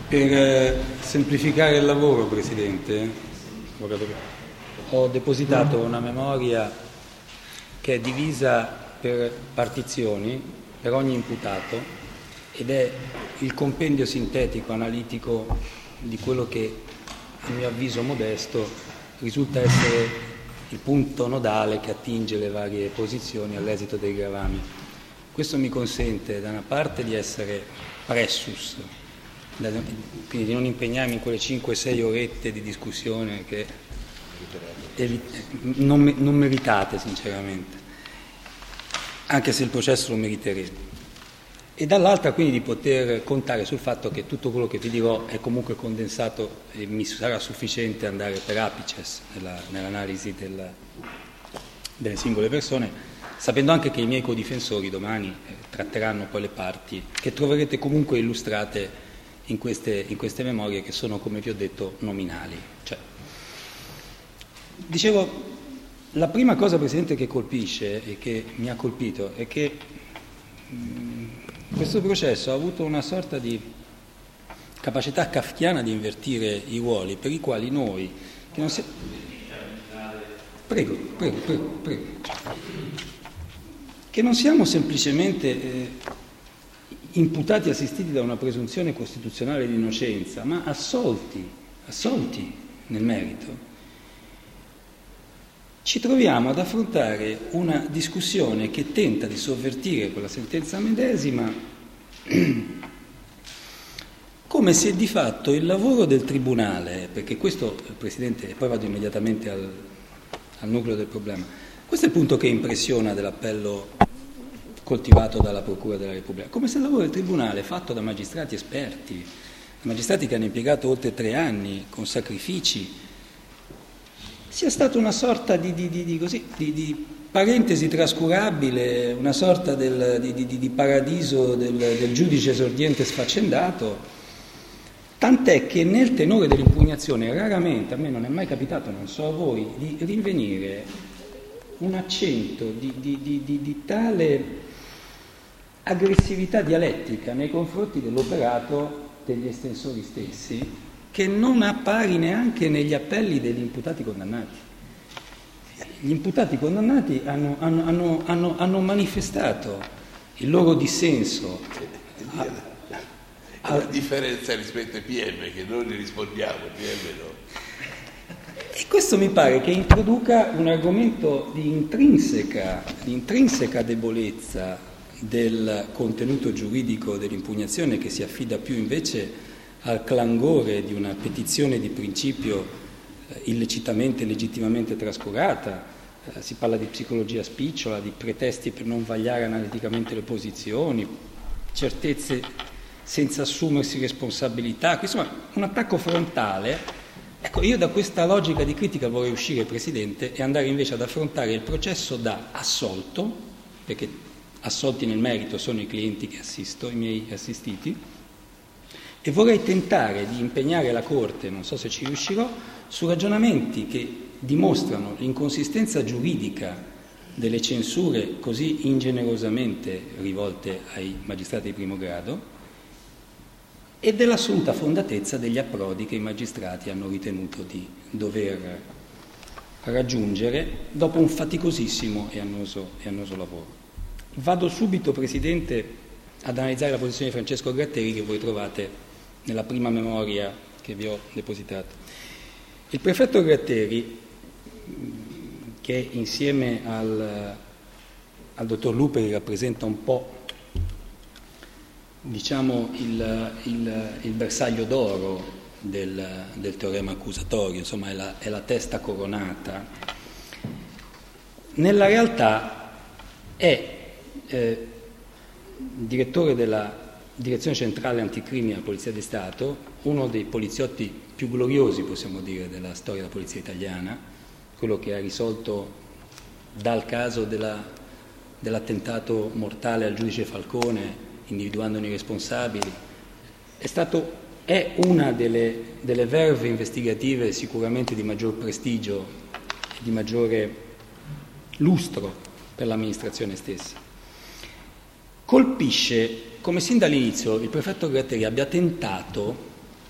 Per semplificare il lavoro, Presidente, ho depositato una memoria che è divisa per partizioni per ogni imputato ed è il compendio sintetico, analitico di quello che, a mio avviso modesto, risulta essere il punto nodale che attinge le varie posizioni all'esito dei gravami. Questo mi consente da una parte di essere pressus, quindi di non impegnarmi in quelle 5-6 orette di discussione che non meritate sinceramente, anche se il processo lo meriterebbe, e dall'altra quindi di poter contare sul fatto che tutto quello che vi dirò è comunque condensato e mi sarà sufficiente andare per apices nell'analisi delle singole persone, sapendo anche che i miei codifensori domani tratteranno poi le parti che troverete comunque illustrate in queste memorie, che sono, come vi ho detto, nominali. Dicevo, la prima cosa, Presidente, che colpisce e che mi ha colpito è che questo processo ha avuto una sorta di capacità kafkiana di invertire i ruoli, per i quali noi che non Prego. Che non siamo semplicemente imputati assistiti da una presunzione costituzionale di innocenza, ma assolti nel merito, ci troviamo ad affrontare una discussione che tenta di sovvertire quella sentenza medesima, come se di fatto il lavoro del Tribunale, perché questo, Presidente, e poi vado immediatamente al nucleo del problema, questo è il punto che impressiona dell'appello coltivato dalla Procura della Repubblica, come se il lavoro del Tribunale, fatto da magistrati esperti, magistrati che hanno impiegato oltre 3 anni con sacrifici, sia stato una sorta di parentesi trascurabile, una sorta di paradiso del giudice esordiente sfaccendato, tant'è che nel tenore dell'impugnazione raramente, a me non è mai capitato, non so a voi, di rinvenire un accento di tale aggressività dialettica nei confronti dell'operato degli estensori stessi, che non appari neanche negli appelli degli imputati condannati. Gli imputati condannati hanno manifestato il loro dissenso. La differenza rispetto ai PM, che noi ne rispondiamo, PM no. E questo mi pare che introduca un argomento di intrinseca debolezza del contenuto giuridico dell'impugnazione, che si affida più invece al clangore di una petizione di principio illecitamente e legittimamente trascurata. Si parla di psicologia spicciola, di pretesti per non vagliare analiticamente le posizioni, certezze senza assumersi responsabilità, insomma un attacco frontale. Ecco, io da questa logica di critica vorrei uscire, Presidente, e andare invece ad affrontare il processo da assolto, perché assolti nel merito sono i clienti che assisto, i miei assistiti, e vorrei tentare di impegnare la Corte, non so se ci riuscirò, su ragionamenti che dimostrano l'inconsistenza giuridica delle censure così ingenerosamente rivolte ai magistrati di primo grado e dell'assoluta fondatezza degli approdi che i magistrati hanno ritenuto di dover raggiungere dopo un faticosissimo e annoso lavoro. Vado subito, Presidente, ad analizzare la posizione di Francesco Gratteri, che voi trovate nella prima memoria che vi ho depositato. Il prefetto Gratteri, che insieme al dottor Luperi rappresenta un po', diciamo, il bersaglio d'oro del teorema accusatorio, insomma è la testa coronata, nella realtà è direttore della Direzione Centrale Anticrimine della Polizia di Stato, uno dei poliziotti più gloriosi, possiamo dire, della storia della polizia italiana, quello che ha risolto dal caso dell'attentato mortale al giudice Falcone, individuandone i responsabili, è una delle verve investigative sicuramente di maggior prestigio e di maggiore lustro per l'amministrazione stessa. Colpisce come sin dall'inizio il prefetto Gratteri abbia tentato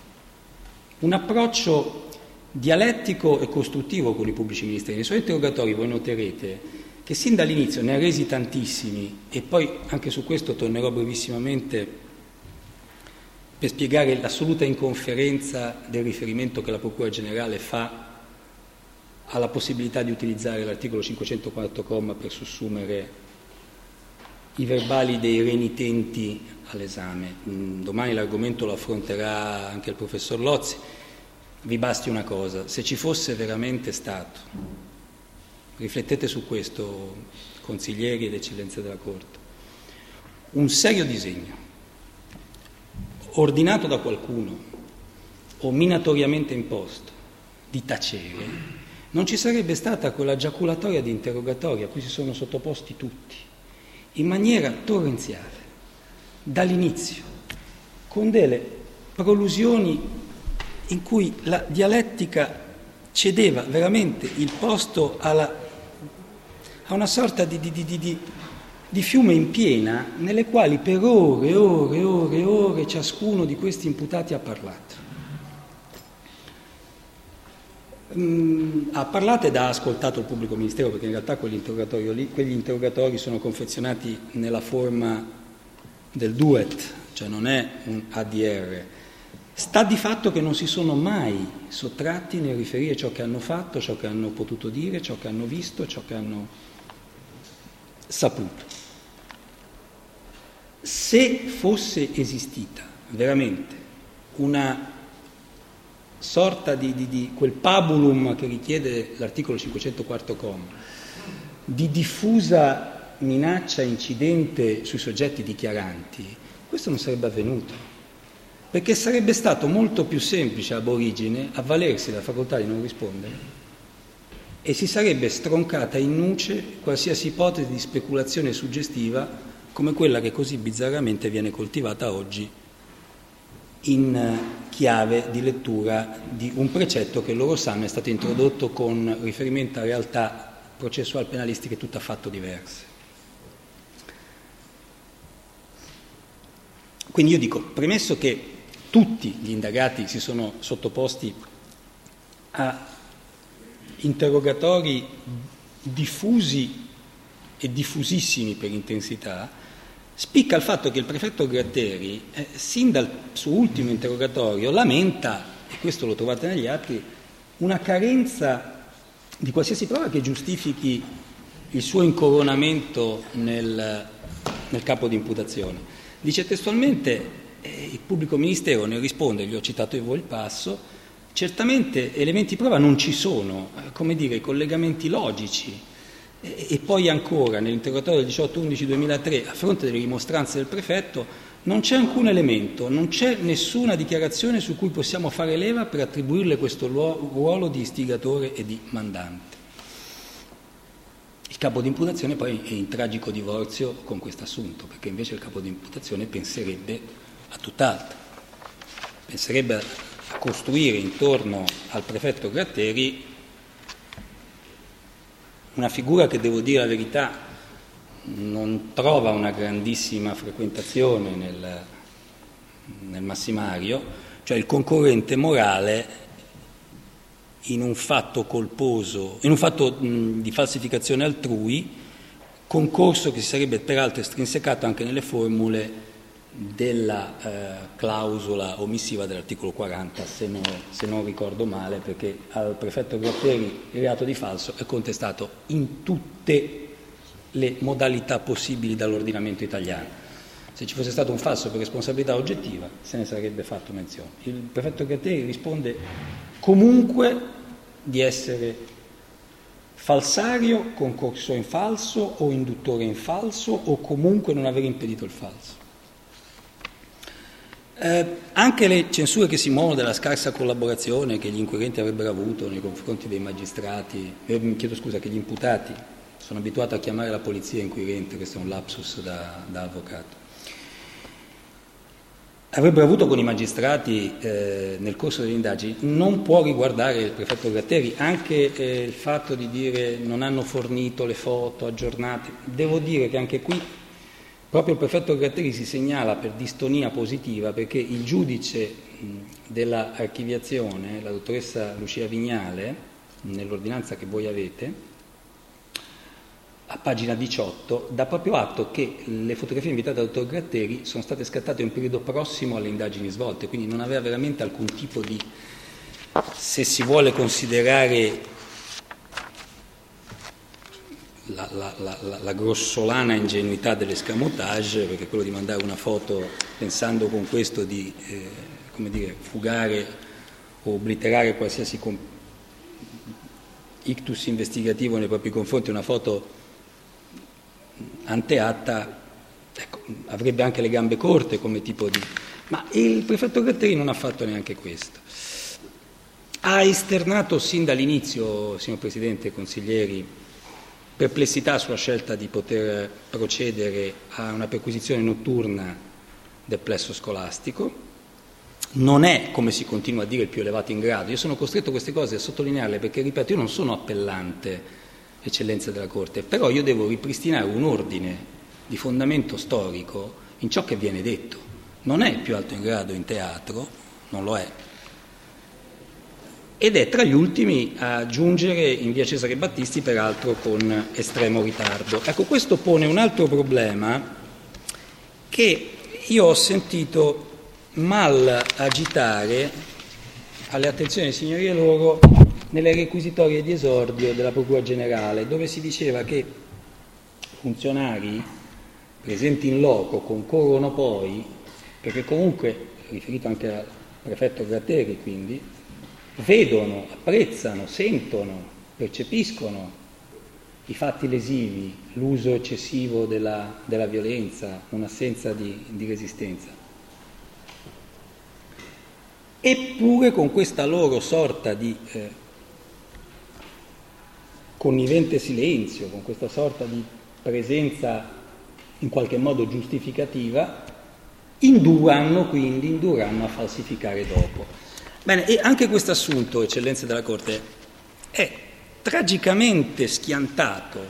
un approccio dialettico e costruttivo con i pubblici ministeri. Nei suoi interrogatori voi noterete che sin dall'inizio ne ha resi tantissimi, e poi anche su questo tornerò brevissimamente per spiegare l'assoluta inconferenza del riferimento che la Procura Generale fa alla possibilità di utilizzare l'articolo 504 comma per sussumere i verbali dei renitenti all'esame. Domani l'argomento lo affronterà anche il professor Lozzi. Vi basti una cosa: se ci fosse veramente stato, riflettete su questo, consiglieri ed eccellenze della Corte, un serio disegno ordinato da qualcuno o minatoriamente imposto di tacere, non ci sarebbe stata quella giaculatoria di interrogatori a cui si sono sottoposti tutti, in maniera torrenziale, dall'inizio, con delle prolusioni in cui la dialettica cedeva veramente il posto a una sorta di fiume in piena, nelle quali per ore e ore e ore e ore ciascuno di questi imputati ha parlato. Ha parlato ed ha ascoltato il pubblico ministero, perché in realtà quegli interrogatori sono confezionati nella forma del duet, cioè non è un ADR. Sta di fatto che non si sono mai sottratti nel riferire ciò che hanno fatto, ciò che hanno potuto dire, ciò che hanno visto, ciò che hanno saputo. Se fosse esistita veramente una sorta di quel pabulum che richiede l'articolo 504 comma, di diffusa minaccia incidente sui soggetti dichiaranti, questo non sarebbe avvenuto, perché sarebbe stato molto più semplice ab origine avvalersi della facoltà di non rispondere e si sarebbe stroncata in nuce qualsiasi ipotesi di speculazione suggestiva come quella che così bizzarramente viene coltivata oggi in chiave di lettura di un precetto che loro sanno è stato introdotto con riferimento a realtà processual penalistiche tutt'affatto diverse. Quindi io dico, premesso che tutti gli indagati si sono sottoposti a interrogatori diffusi e diffusissimi per intensità, spicca il fatto che il prefetto Gratteri, sin dal suo ultimo interrogatorio, lamenta, e questo lo trovate negli atti, una carenza di qualsiasi prova che giustifichi il suo incoronamento nel capo di imputazione. Dice testualmente, il pubblico ministero nel rispondere, gli ho citato io il passo, certamente elementi di prova non ci sono, come dire, collegamenti logici. E poi ancora nell'interrogatorio del 18/11/2003, a fronte delle rimostranze del prefetto, non c'è alcun elemento, non c'è nessuna dichiarazione su cui possiamo fare leva per attribuirle questo ruolo di istigatore e di mandante. Il capo di imputazione poi è in tragico divorzio con questo assunto, perché invece il capo di imputazione penserebbe a tutt'altro, penserebbe a costruire intorno al prefetto Gratteri una figura che, devo dire la verità, non trova una grandissima frequentazione nel massimario, cioè il concorrente morale in un fatto colposo, in un fatto di falsificazione altrui, concorso che si sarebbe peraltro estrinsecato anche nelle formule della clausola omissiva dell'articolo 40, se non ricordo male, perché al prefetto Gratteri il reato di falso è contestato in tutte le modalità possibili dall'ordinamento italiano. Se ci fosse stato un falso per responsabilità oggettiva se ne sarebbe fatto menzione. Il prefetto Gratteri risponde comunque di essere falsario, concorso in falso o induttore in falso o comunque non aver impedito il falso. Anche le censure che si muovono della scarsa collaborazione che gli inquirenti avrebbero avuto nei confronti dei magistrati, che gli imputati, sono abituato a chiamare la polizia inquirente, questo è un lapsus da avvocato, avrebbero avuto con i magistrati nel corso delle indagini, non può riguardare il prefetto Gratteri. Anche il fatto di dire non hanno fornito le foto aggiornate, devo dire che anche qui proprio il prefetto Gratteri si segnala per distonia positiva perché il giudice della archiviazione, la dottoressa Lucia Vignale, nell'ordinanza che voi avete, a pagina 18, dà proprio atto che le fotografie inviate dal dottor Gratteri sono state scattate in un periodo prossimo alle indagini svolte, quindi non aveva veramente alcun tipo di, se si vuole considerare la grossolana ingenuità dell'escamotage, perché quello di mandare una foto pensando con questo di fugare o obliterare qualsiasi ictus investigativo nei propri confronti, una foto anteatta, ecco, avrebbe anche le gambe corte come tipo di... Ma il prefetto Gratteri non ha fatto neanche questo. Ha esternato sin dall'inizio, signor Presidente e consiglieri, perplessità sulla scelta di poter procedere a una perquisizione notturna del plesso scolastico. Non è, come si continua a dire, il più elevato in grado. Io sono costretto a queste cose a sottolinearle perché, ripeto, io non sono appellante, eccellenza della Corte, però io devo ripristinare un ordine di fondamento storico in ciò che viene detto. Non è il più alto in grado in teatro, non lo è, ed è tra gli ultimi a giungere in via Cesare Battisti, peraltro con estremo ritardo. Ecco, questo pone un altro problema che io ho sentito mal agitare alle attenzioni dei signorie loro nelle requisitorie di esordio della Procura Generale, dove si diceva che funzionari presenti in loco concorrono poi, perché comunque, riferito anche al prefetto Gratteri, quindi, vedono, apprezzano, sentono, percepiscono i fatti lesivi, l'uso eccessivo della violenza, un'assenza di resistenza. Eppure con questa loro sorta di connivente silenzio, con questa sorta di presenza in qualche modo giustificativa, indurranno a falsificare dopo. Bene, e anche questo assunto, eccellenze della Corte, è tragicamente schiantato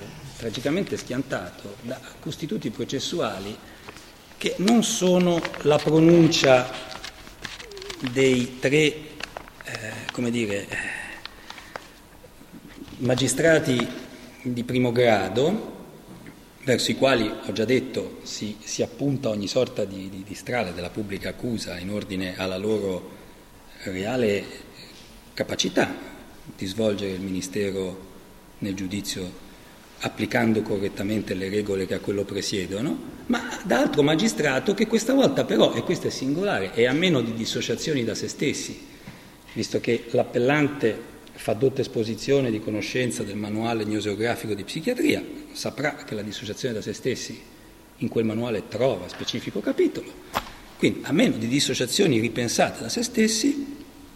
da costituti processuali che non sono la pronuncia dei tre, magistrati di primo grado, verso i quali, ho già detto, si appunta ogni sorta di strale della pubblica accusa in ordine alla loro reale capacità di svolgere il ministero nel giudizio applicando correttamente le regole che a quello presiedono, ma da altro magistrato che questa volta però, e questo è singolare, è a meno di dissociazioni da se stessi, visto che l'appellante fa dotta esposizione di conoscenza del manuale gnoseografico di psichiatria, saprà che la dissociazione da se stessi in quel manuale trova specifico capitolo. Quindi, a meno di dissociazioni ripensate da se stessi,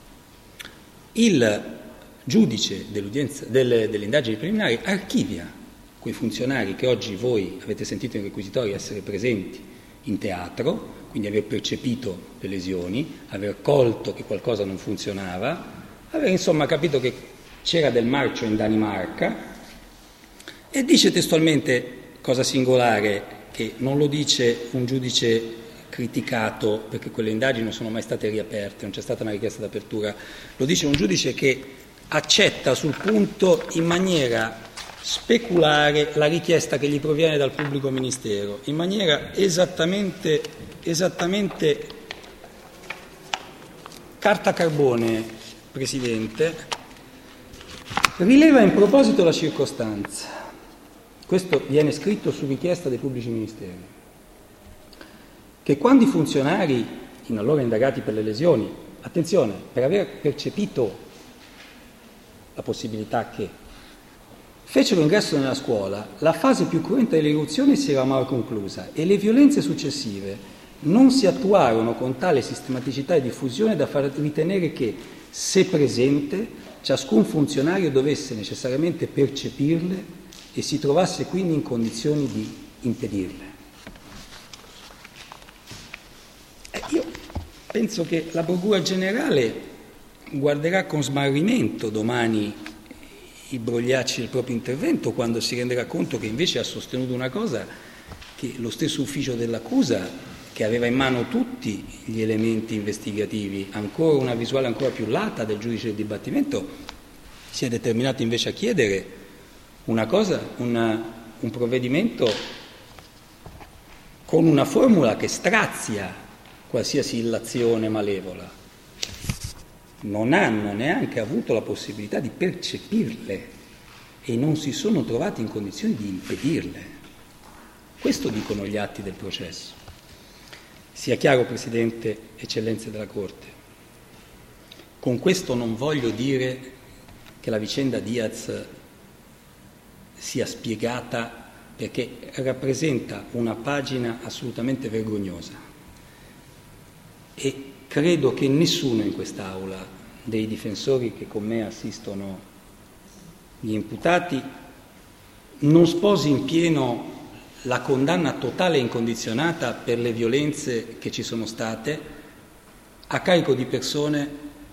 il giudice delle indagini preliminari archivia quei funzionari che oggi voi avete sentito in requisitorio essere presenti in teatro, quindi aver percepito le lesioni, aver colto che qualcosa non funzionava, aver insomma capito che c'era del marcio in Danimarca, e dice testualmente, cosa singolare, che non lo dice un giudice criticato perché quelle indagini non sono mai state riaperte, non c'è stata una richiesta d'apertura, lo dice un giudice che accetta sul punto in maniera speculare la richiesta che gli proviene dal pubblico ministero, in maniera esattamente carta carbone, Presidente, rileva in proposito la circostanza, questo viene scritto su richiesta dei pubblici ministeri, che quando i funzionari, in allora indagati per le lesioni, attenzione, per aver percepito la possibilità che fecero ingresso nella scuola, la fase più cruenta dell'eruzione si era mal conclusa e le violenze successive non si attuarono con tale sistematicità e diffusione da far ritenere che, se presente, ciascun funzionario dovesse necessariamente percepirle e si trovasse quindi in condizioni di impedirle. Io penso che la Procura Generale guarderà con smarrimento domani i brogliacci del proprio intervento, quando si renderà conto che invece ha sostenuto una cosa che lo stesso ufficio dell'accusa, che aveva in mano tutti gli elementi investigativi, ancora una visuale ancora più lata del giudice del dibattimento, si è determinato invece a chiedere una cosa, un provvedimento con una formula che strazia qualsiasi illazione malevola. Non hanno neanche avuto la possibilità di percepirle e non si sono trovati in condizioni di impedirle. Questo dicono gli atti del processo. Sia chiaro, Presidente, Eccellenze della Corte, con questo non voglio dire che la vicenda Diaz sia spiegata, perché rappresenta una pagina assolutamente vergognosa e credo che nessuno in quest'Aula dei difensori che con me assistono gli imputati non sposi in pieno la condanna totale e incondizionata per le violenze che ci sono state a carico di persone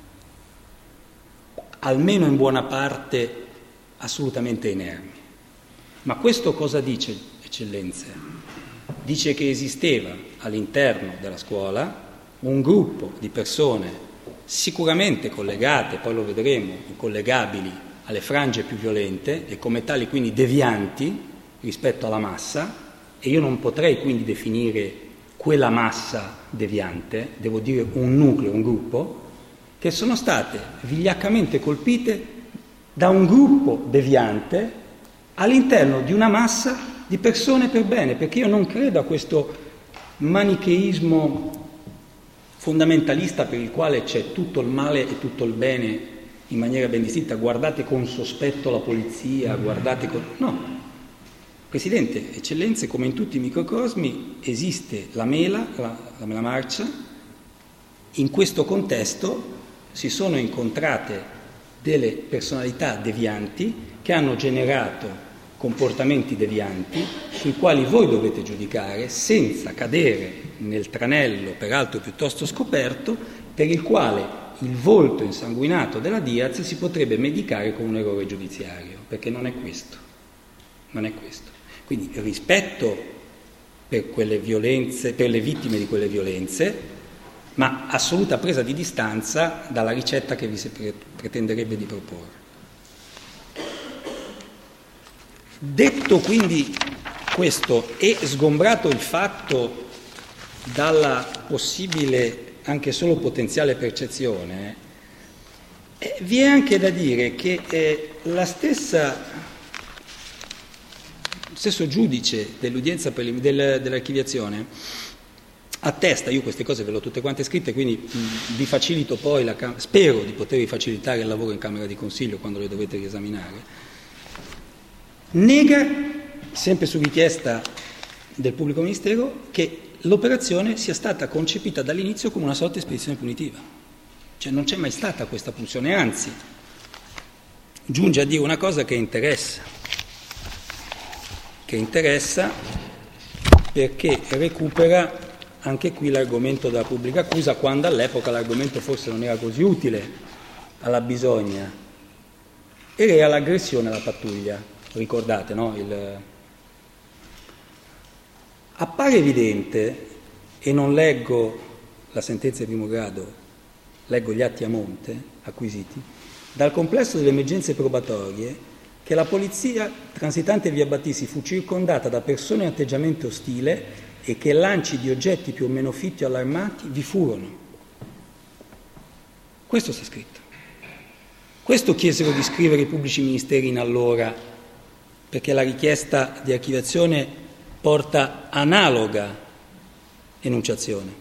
almeno in buona parte assolutamente inermi. Ma questo cosa dice, Eccellenze? Dice che esisteva all'interno della scuola un gruppo di persone sicuramente collegate, poi lo vedremo, collegabili alle frange più violente e come tali quindi devianti rispetto alla massa, e io non potrei quindi definire quella massa deviante, devo dire un nucleo, un gruppo, che sono state vigliaccamente colpite da un gruppo deviante all'interno di una massa di persone per bene, perché io non credo a questo manicheismo fondamentalista per il quale c'è tutto il male e tutto il bene in maniera ben distinta. Guardate con sospetto la polizia, guardate con... No, Presidente, Eccellenze, come in tutti i microcosmi esiste la mela marcia. In questo contesto si sono incontrate delle personalità devianti che hanno generato comportamenti devianti sui quali voi dovete giudicare senza cadere nel tranello, peraltro piuttosto scoperto, per il quale il volto insanguinato della Diaz si potrebbe medicare con un errore giudiziario, perché non è questo. Non è questo. Quindi rispetto per quelle violenze, per le vittime di quelle violenze, ma assoluta presa di distanza dalla ricetta che vi si pretenderebbe di proporre. Detto quindi questo e sgombrato il fatto dalla possibile, anche solo potenziale percezione, vi è anche da dire che lo stesso giudice dell'udienza dell'archiviazione attesta, io queste cose ve le ho tutte quante scritte, quindi vi facilito poi, spero di potervi facilitare il lavoro in Camera di Consiglio quando le dovete riesaminare, nega, sempre su richiesta del pubblico ministero, che l'operazione sia stata concepita dall'inizio come una sorta di spedizione punitiva. Cioè non c'è mai stata questa pulsione, anzi, giunge a dire una cosa che interessa perché recupera anche qui l'argomento della pubblica accusa, quando all'epoca l'argomento forse non era così utile alla bisogna, era l'aggressione alla pattuglia. Ricordate, no? Appare evidente, e non leggo la sentenza di primo grado, leggo gli atti a monte acquisiti, dal complesso delle emergenze probatorie, che la polizia transitante via Battisti fu circondata da persone in atteggiamento ostile e che lanci di oggetti più o meno fitti o allarmanti vi furono. Questo sta scritto. Questo chiesero di scrivere i pubblici ministeri in allora, perché la richiesta di archiviazione porta analoga enunciazione.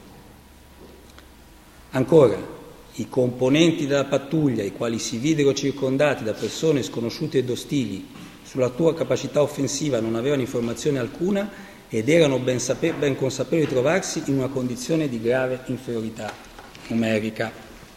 Ancora, i componenti della pattuglia, i quali si videro circondati da persone sconosciute ed ostili, sulla tua capacità offensiva non avevano informazione alcuna ed erano ben consapevoli di trovarsi in una condizione di grave inferiorità numerica.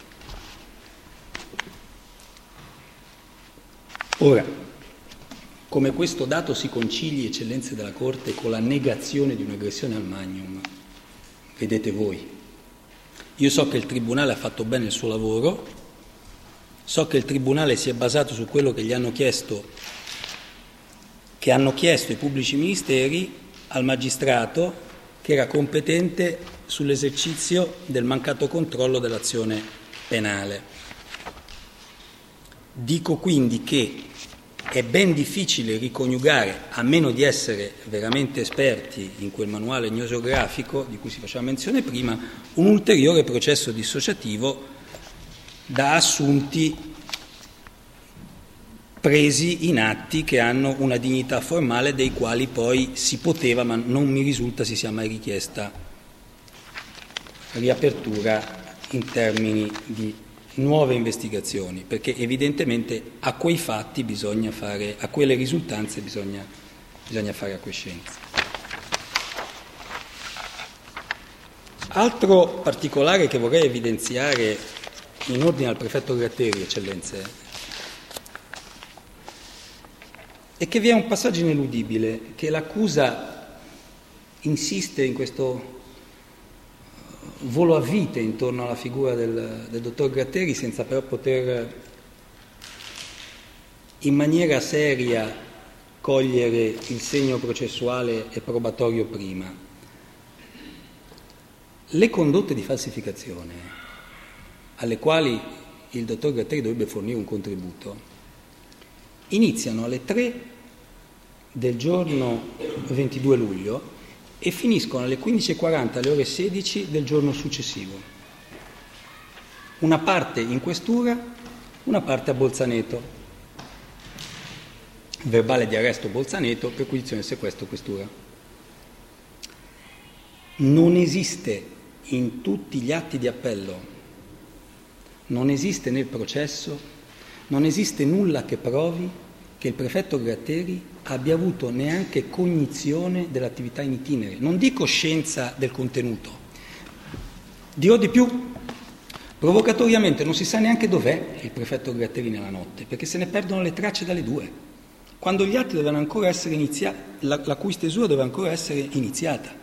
Ora, come questo dato si concili, Eccellenze della Corte, con la negazione di un'aggressione al Magnum, vedete voi. Io so che il Tribunale ha fatto bene il suo lavoro, so che il Tribunale si è basato su quello che gli hanno chiesto, che hanno chiesto i pubblici ministeri al magistrato che era competente sull'esercizio del mancato controllo dell'azione penale. Dico quindi che è ben difficile riconiugare, a meno di essere veramente esperti in quel manuale gnosiografico di cui si faceva menzione prima, un ulteriore processo dissociativo da assunti presi in atti che hanno una dignità formale, dei quali poi si poteva, ma non mi risulta si sia mai richiesta riapertura in termini di nuove investigazioni, perché evidentemente a quei fatti bisogna fare, a quelle risultanze bisogna fare acquiescenza. Altro particolare che vorrei evidenziare in ordine al prefetto Gratteri, eccellenze, è che vi è un passaggio ineludibile, che l'accusa insiste in questo volo a vite intorno alla figura del dottor Gratteri, senza però poter in maniera seria cogliere il segno processuale e probatorio prima. Le condotte di falsificazione alle quali il dottor Gratteri dovrebbe fornire un contributo iniziano alle 3 del giorno 22 luglio e finiscono alle 15:40, alle ore 16 del giorno successivo. Una parte in questura, una parte a Bolzaneto. Verbale di arresto Bolzaneto, perquisizione e sequestro questura. Non esiste in tutti gli atti di appello, non esiste nel processo, non esiste nulla che provi che il prefetto Gratteri abbia avuto neanche cognizione dell'attività in itinere, non di coscienza del contenuto. Dirò di più, provocatoriamente non si sa neanche dov'è il prefetto Gratteri nella notte, perché se ne perdono le tracce dalle 2, quando gli atti dovevano ancora essere iniziati, la cui stesura doveva ancora essere iniziata.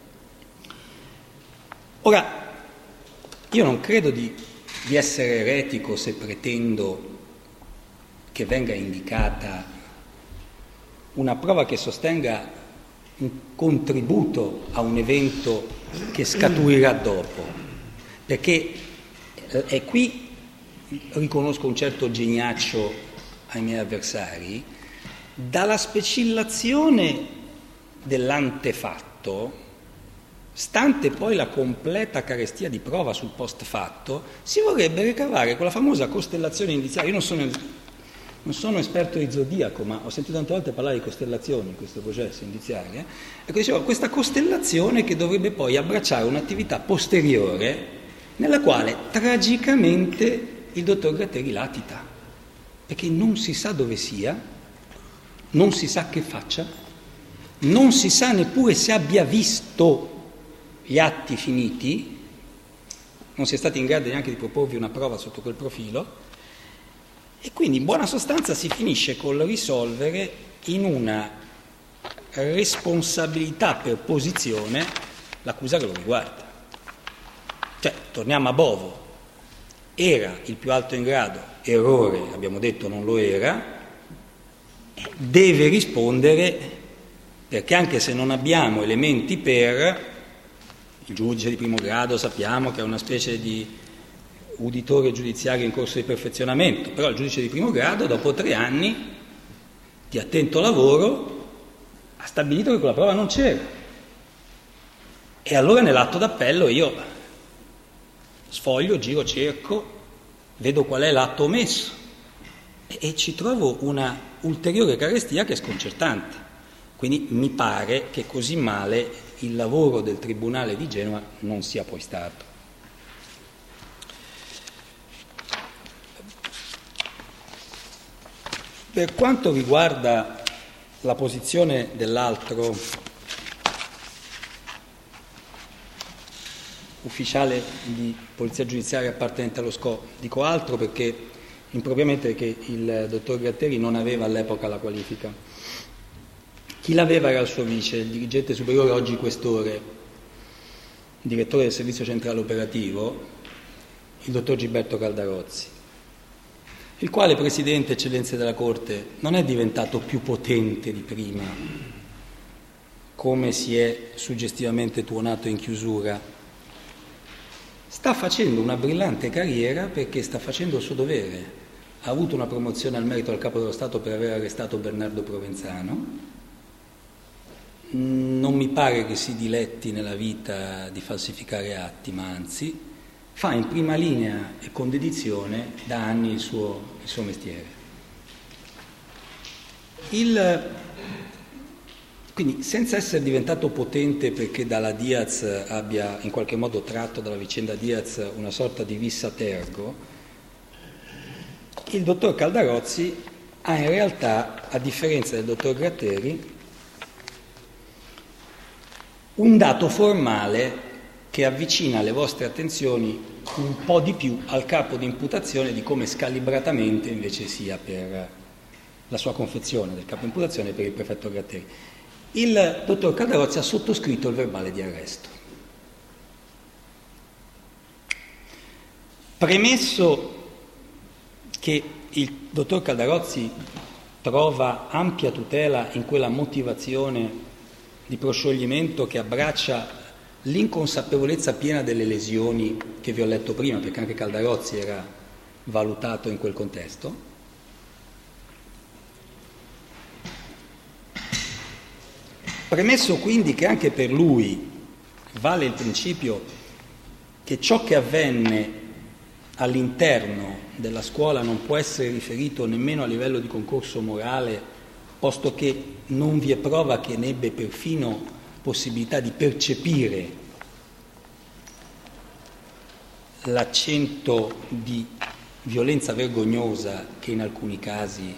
Ora, io non credo di essere eretico se pretendo che venga indicata una prova che sostenga un contributo a un evento che scaturirà dopo, perché e qui riconosco un certo geniaccio ai miei avversari, dalla specillazione dell'antefatto, stante poi la completa carestia di prova sul post fatto, si vorrebbe ricavare quella famosa costellazione indiziaria. Io non sono esperto di zodiaco, ma ho sentito tante volte parlare di costellazioni in questo processo indiziario. Ecco, dicevo, questa costellazione che dovrebbe poi abbracciare un'attività posteriore nella quale tragicamente il dottor Gratteri latita, perché non si sa dove sia, non si sa che faccia, non si sa neppure se abbia visto gli atti finiti, non si è stati in grado neanche di proporvi una prova sotto quel profilo, e quindi in buona sostanza si finisce col risolvere in una responsabilità per posizione l'accusa che lo riguarda. Cioè, torniamo a Bovo, era il più alto in grado, errore, abbiamo detto non lo era, deve rispondere, perché anche se non abbiamo elementi per, il giudice di primo grado sappiamo che è una specie di uditore giudiziario in corso di perfezionamento, però il giudice di primo grado dopo 3 anni di attento lavoro ha stabilito che quella prova non c'era, e allora nell'atto d'appello io sfoglio, giro, cerco, vedo qual è l'atto omesso e ci trovo una ulteriore carestia che è sconcertante. Quindi mi pare che così male il lavoro del Tribunale di Genova non sia poi stato. Per quanto riguarda la posizione dell'altro ufficiale di polizia giudiziaria appartenente allo SCO, dico altro perché impropriamente che il dottor Gratteri non aveva all'epoca la qualifica. Chi l'aveva era il suo vice, il dirigente superiore, oggi questore, direttore del servizio centrale operativo, il dottor Gilberto Caldarozzi, il quale, Presidente, Eccellenze della Corte, non è diventato più potente di prima come si è suggestivamente tuonato in chiusura, sta facendo una brillante carriera perché sta facendo il suo dovere. Ha avuto una promozione al merito al Capo dello Stato per aver arrestato Bernardo Provenzano. Non mi pare che si diletti nella vita di falsificare atti, ma anzi fa in prima linea e con dedizione da anni il suo mestiere. Quindi, senza essere diventato potente perché dalla Diaz abbia in qualche modo tratto dalla vicenda Diaz una sorta di vis a tergo, il dottor Caldarozzi ha in realtà, a differenza del dottor Gratteri, un dato formale che avvicina le vostre attenzioni un po' di più al capo di imputazione di come scalibratamente invece sia per la sua confezione del capo di imputazione per il prefetto Gratteri. Il dottor Caldarozzi ha sottoscritto il verbale di arresto. Premesso che il dottor Caldarozzi trova ampia tutela in quella motivazione di proscioglimento che abbraccia l'inconsapevolezza piena delle lesioni che vi ho letto prima, perché anche Caldarozzi era valutato in quel contesto, premesso quindi che anche per lui vale il principio che ciò che avvenne all'interno della scuola non può essere riferito nemmeno a livello di concorso morale, posto che non vi è prova che ne ebbe perfino possibilità di percepire l'accento di violenza vergognosa che in alcuni casi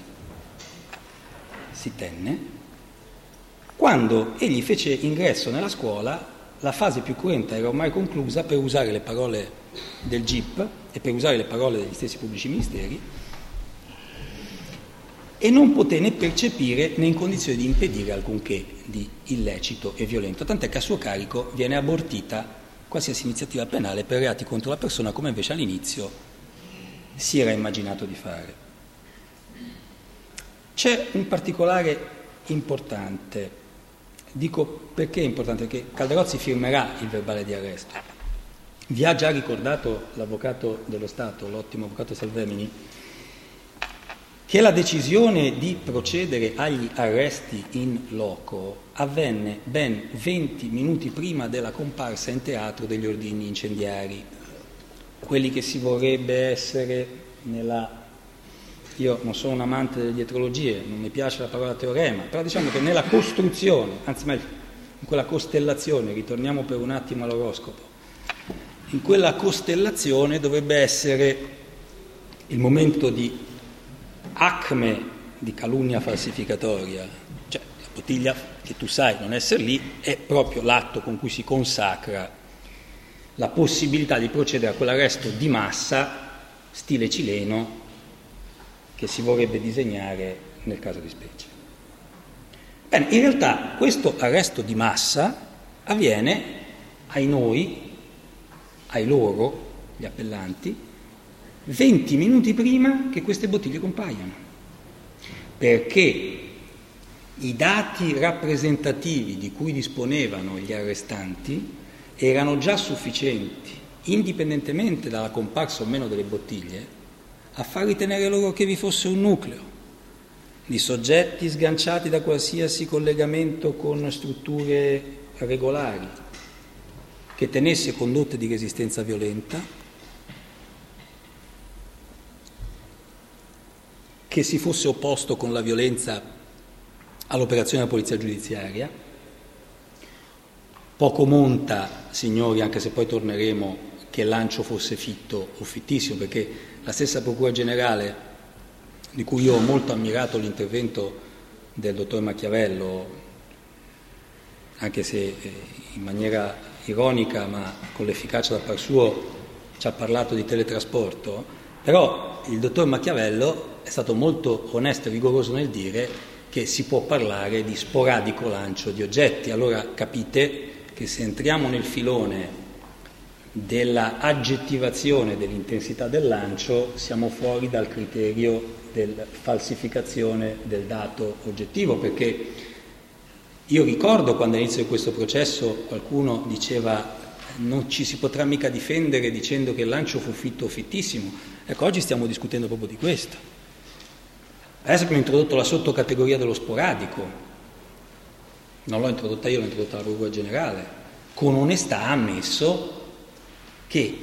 si tenne. Quando egli fece ingresso nella scuola, la fase più cruenta era ormai conclusa, per usare le parole del GIP e per usare le parole degli stessi pubblici ministeri, e non poté né percepire né in condizione di impedire alcunché di illecito e violento, tant'è che a suo carico viene abortita qualsiasi iniziativa penale per reati contro la persona, come invece all'inizio si era immaginato di fare. C'è un particolare importante. Dico perché è importante, perché Caldarozzi firmerà il verbale di arresto. Vi ha già ricordato l'avvocato dello Stato, l'ottimo avvocato Salvemini, che la decisione di procedere agli arresti in loco avvenne ben 20 minuti prima della comparsa in teatro degli ordigni incendiari, quelli che si vorrebbe essere nella... Io non sono un amante delle dietrologie, non mi piace la parola teorema, però diciamo che nella costruzione, anzi meglio, in quella costellazione, ritorniamo per un attimo all'oroscopo, in quella costellazione dovrebbe essere il momento di acme di calunnia falsificatoria, cioè la bottiglia che tu sai non essere lì è proprio l'atto con cui si consacra la possibilità di procedere a quell'arresto di massa stile cileno che si vorrebbe disegnare nel caso di specie. Bene, in realtà questo arresto di massa avviene ai loro, gli appellanti, 20 minuti prima che queste bottiglie compaiano, perché i dati rappresentativi di cui disponevano gli arrestanti erano già sufficienti, indipendentemente dalla comparsa o meno delle bottiglie, a far ritenere loro che vi fosse un nucleo di soggetti sganciati da qualsiasi collegamento con strutture regolari, che tenesse condotte di resistenza violenta, che si fosse opposto con la violenza all'operazione della polizia giudiziaria. Poco monta, signori, anche se poi torneremo, che il lancio fosse fitto o fittissimo, perché la stessa Procura Generale, di cui io ho molto ammirato l'intervento del dottor Machiavello, anche se in maniera ironica ma con l'efficacia da par suo ci ha parlato di teletrasporto, però il dottor Machiavello è stato molto onesto e rigoroso nel dire che si può parlare di sporadico lancio di oggetti. Allora capite che se entriamo nel filone della aggettivazione dell'intensità del lancio siamo fuori dal criterio della falsificazione del dato oggettivo, perché Io ricordo quando all'inizio di questo processo qualcuno diceva non ci si potrà mica difendere dicendo che il lancio fu fitto o fittissimo. Ecco, oggi stiamo discutendo proprio di questo. Adesso abbiamo introdotto la sottocategoria dello sporadico. Non l'ho introdotta io, l'ho introdotta la Procura Generale. Con onestà ha ammesso che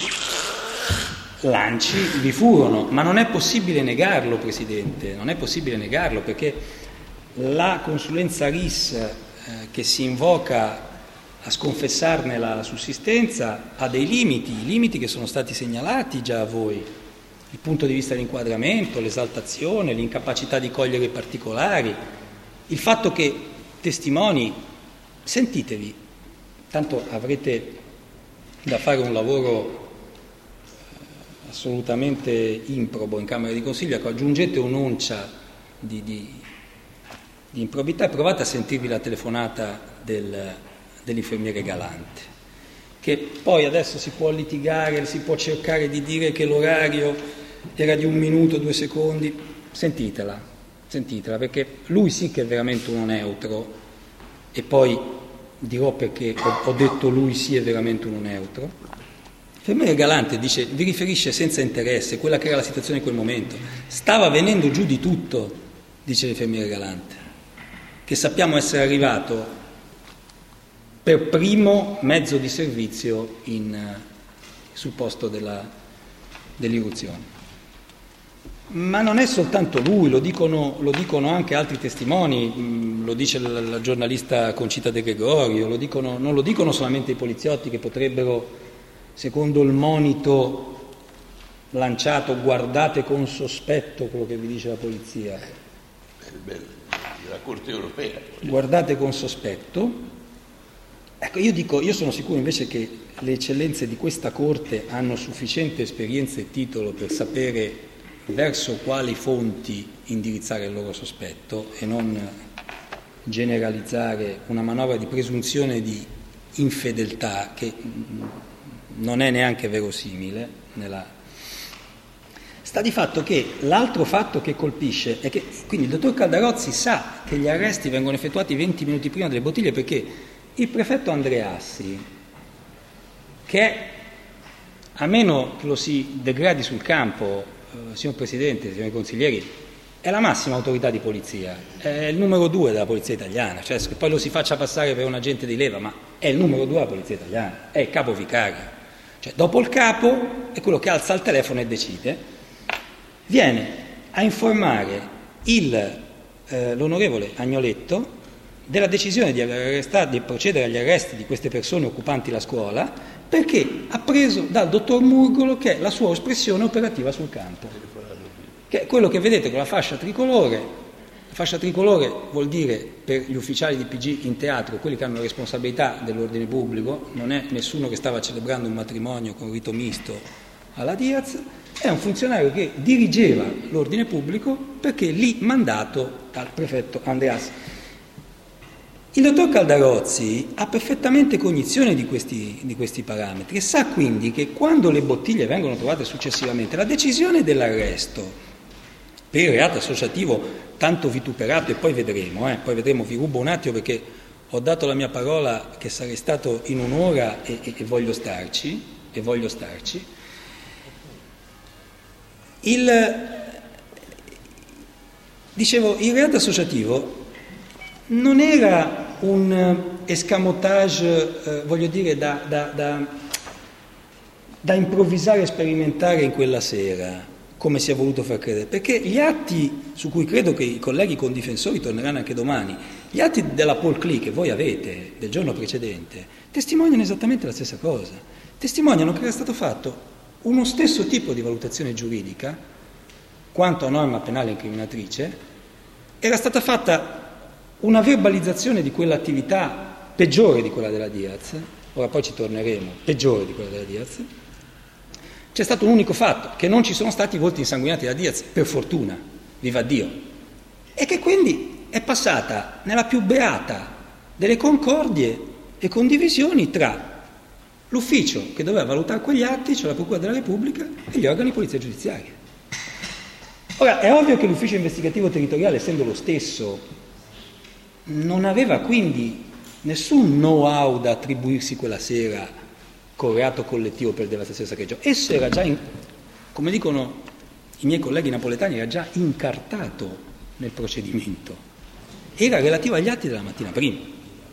lanci vi furono, ma non è possibile negarlo, Presidente, non è possibile negarlo, perché la consulenza RIS che si invoca a sconfessarne la sussistenza ha dei limiti, i limiti che sono stati segnalati già a voi, il punto di vista dell'inquadramento, l'esaltazione, l'incapacità di cogliere i particolari, il fatto che testimoni, sentitevi, tanto avrete da fare un lavoro assolutamente improbo in Camera di Consiglio, ecco, aggiungete un'oncia di improbità e provate a sentirvi la telefonata dell'infermiere Galante, che poi adesso si può litigare, si può cercare di dire che l'orario era di 1 minuto, 2 secondi, sentitela, perché lui sì che è veramente uno neutro, e poi dirò perché ho detto lui sì è veramente uno neutro. L'infermiere Galante dice, vi riferisce senza interesse quella che era la situazione in quel momento, stava venendo giù di tutto, dice l'infermiere Galante, che sappiamo essere arrivato per primo mezzo di servizio sul posto dell'irruzione. Ma non è soltanto lui, lo dicono anche altri testimoni, lo dice la giornalista Concita De Gregorio, non lo dicono solamente i poliziotti che potrebbero, secondo il monito lanciato, guardate con sospetto quello che vi dice la polizia. La Corte Europea. Guardate con sospetto. Ecco, io sono sicuro invece che le eccellenze di questa Corte hanno sufficiente esperienza e titolo per sapere verso quali fonti indirizzare il loro sospetto e non generalizzare una manovra di presunzione di infedeltà che non è neanche verosimile. Sta di fatto che l'altro fatto che colpisce è che quindi il dottor Caldarozzi sa che gli arresti vengono effettuati 20 minuti prima delle bottiglie, perché il prefetto Andreassi, che è, a meno che lo si degradi sul campo, signor Presidente, signori consiglieri, è la massima autorità di polizia, è il numero 2 della polizia italiana, cioè che poi lo si faccia passare per un agente di leva, ma è il numero 2 della polizia italiana, è il capo vicario, cioè dopo il capo è quello che alza il telefono e decide, viene a informare l'onorevole Agnoletto della decisione di procedere agli arresti di queste persone occupanti la scuola, perché ha preso dal dottor Murgolo, che è la sua espressione operativa sul campo, che è quello che vedete con la fascia tricolore. La fascia tricolore vuol dire, per gli ufficiali di PG in teatro, quelli che hanno la responsabilità dell'ordine pubblico, non è nessuno che stava celebrando un matrimonio con rito misto alla Diaz, è un funzionario che dirigeva l'ordine pubblico perché lì mandato dal prefetto Andreassi. Il dottor Caldarozzi ha perfettamente cognizione di questi parametri e sa quindi che quando le bottiglie vengono trovate successivamente, la decisione dell'arresto per il reato associativo tanto vituperato, e poi vedremo, vi rubo un attimo perché ho dato la mia parola che sarei stato in un'ora e voglio starci. Dicevo, il reato associativo non era un escamotage, voglio dire, da improvvisare e sperimentare in quella sera, come si è voluto far credere, perché gli atti su cui credo che i colleghi condifensori torneranno anche domani, gli atti della Paul Klee che voi avete del giorno precedente, testimoniano esattamente la stessa cosa, testimoniano che era stato fatto uno stesso tipo di valutazione giuridica, quanto a norma penale incriminatrice, era stata fatta una verbalizzazione di quell'attività peggiore di quella della Diaz, ora poi ci torneremo, peggiore di quella della Diaz. C'è stato un unico fatto, che non ci sono stati i volti insanguinati della Diaz, per fortuna, viva Dio, e che quindi è passata nella più beata delle concordie e condivisioni tra l'ufficio che doveva valutare quegli atti, cioè la Procura della Repubblica, e gli organi di polizia giudiziaria. Ora, è ovvio che l'ufficio investigativo territoriale, essendo lo stesso, non aveva quindi nessun know-how da attribuirsi quella sera col reato collettivo per devastazione del saccheggio. Esso era già, come dicono i miei colleghi napoletani, era già incartato nel procedimento. Era relativo agli atti della mattina prima.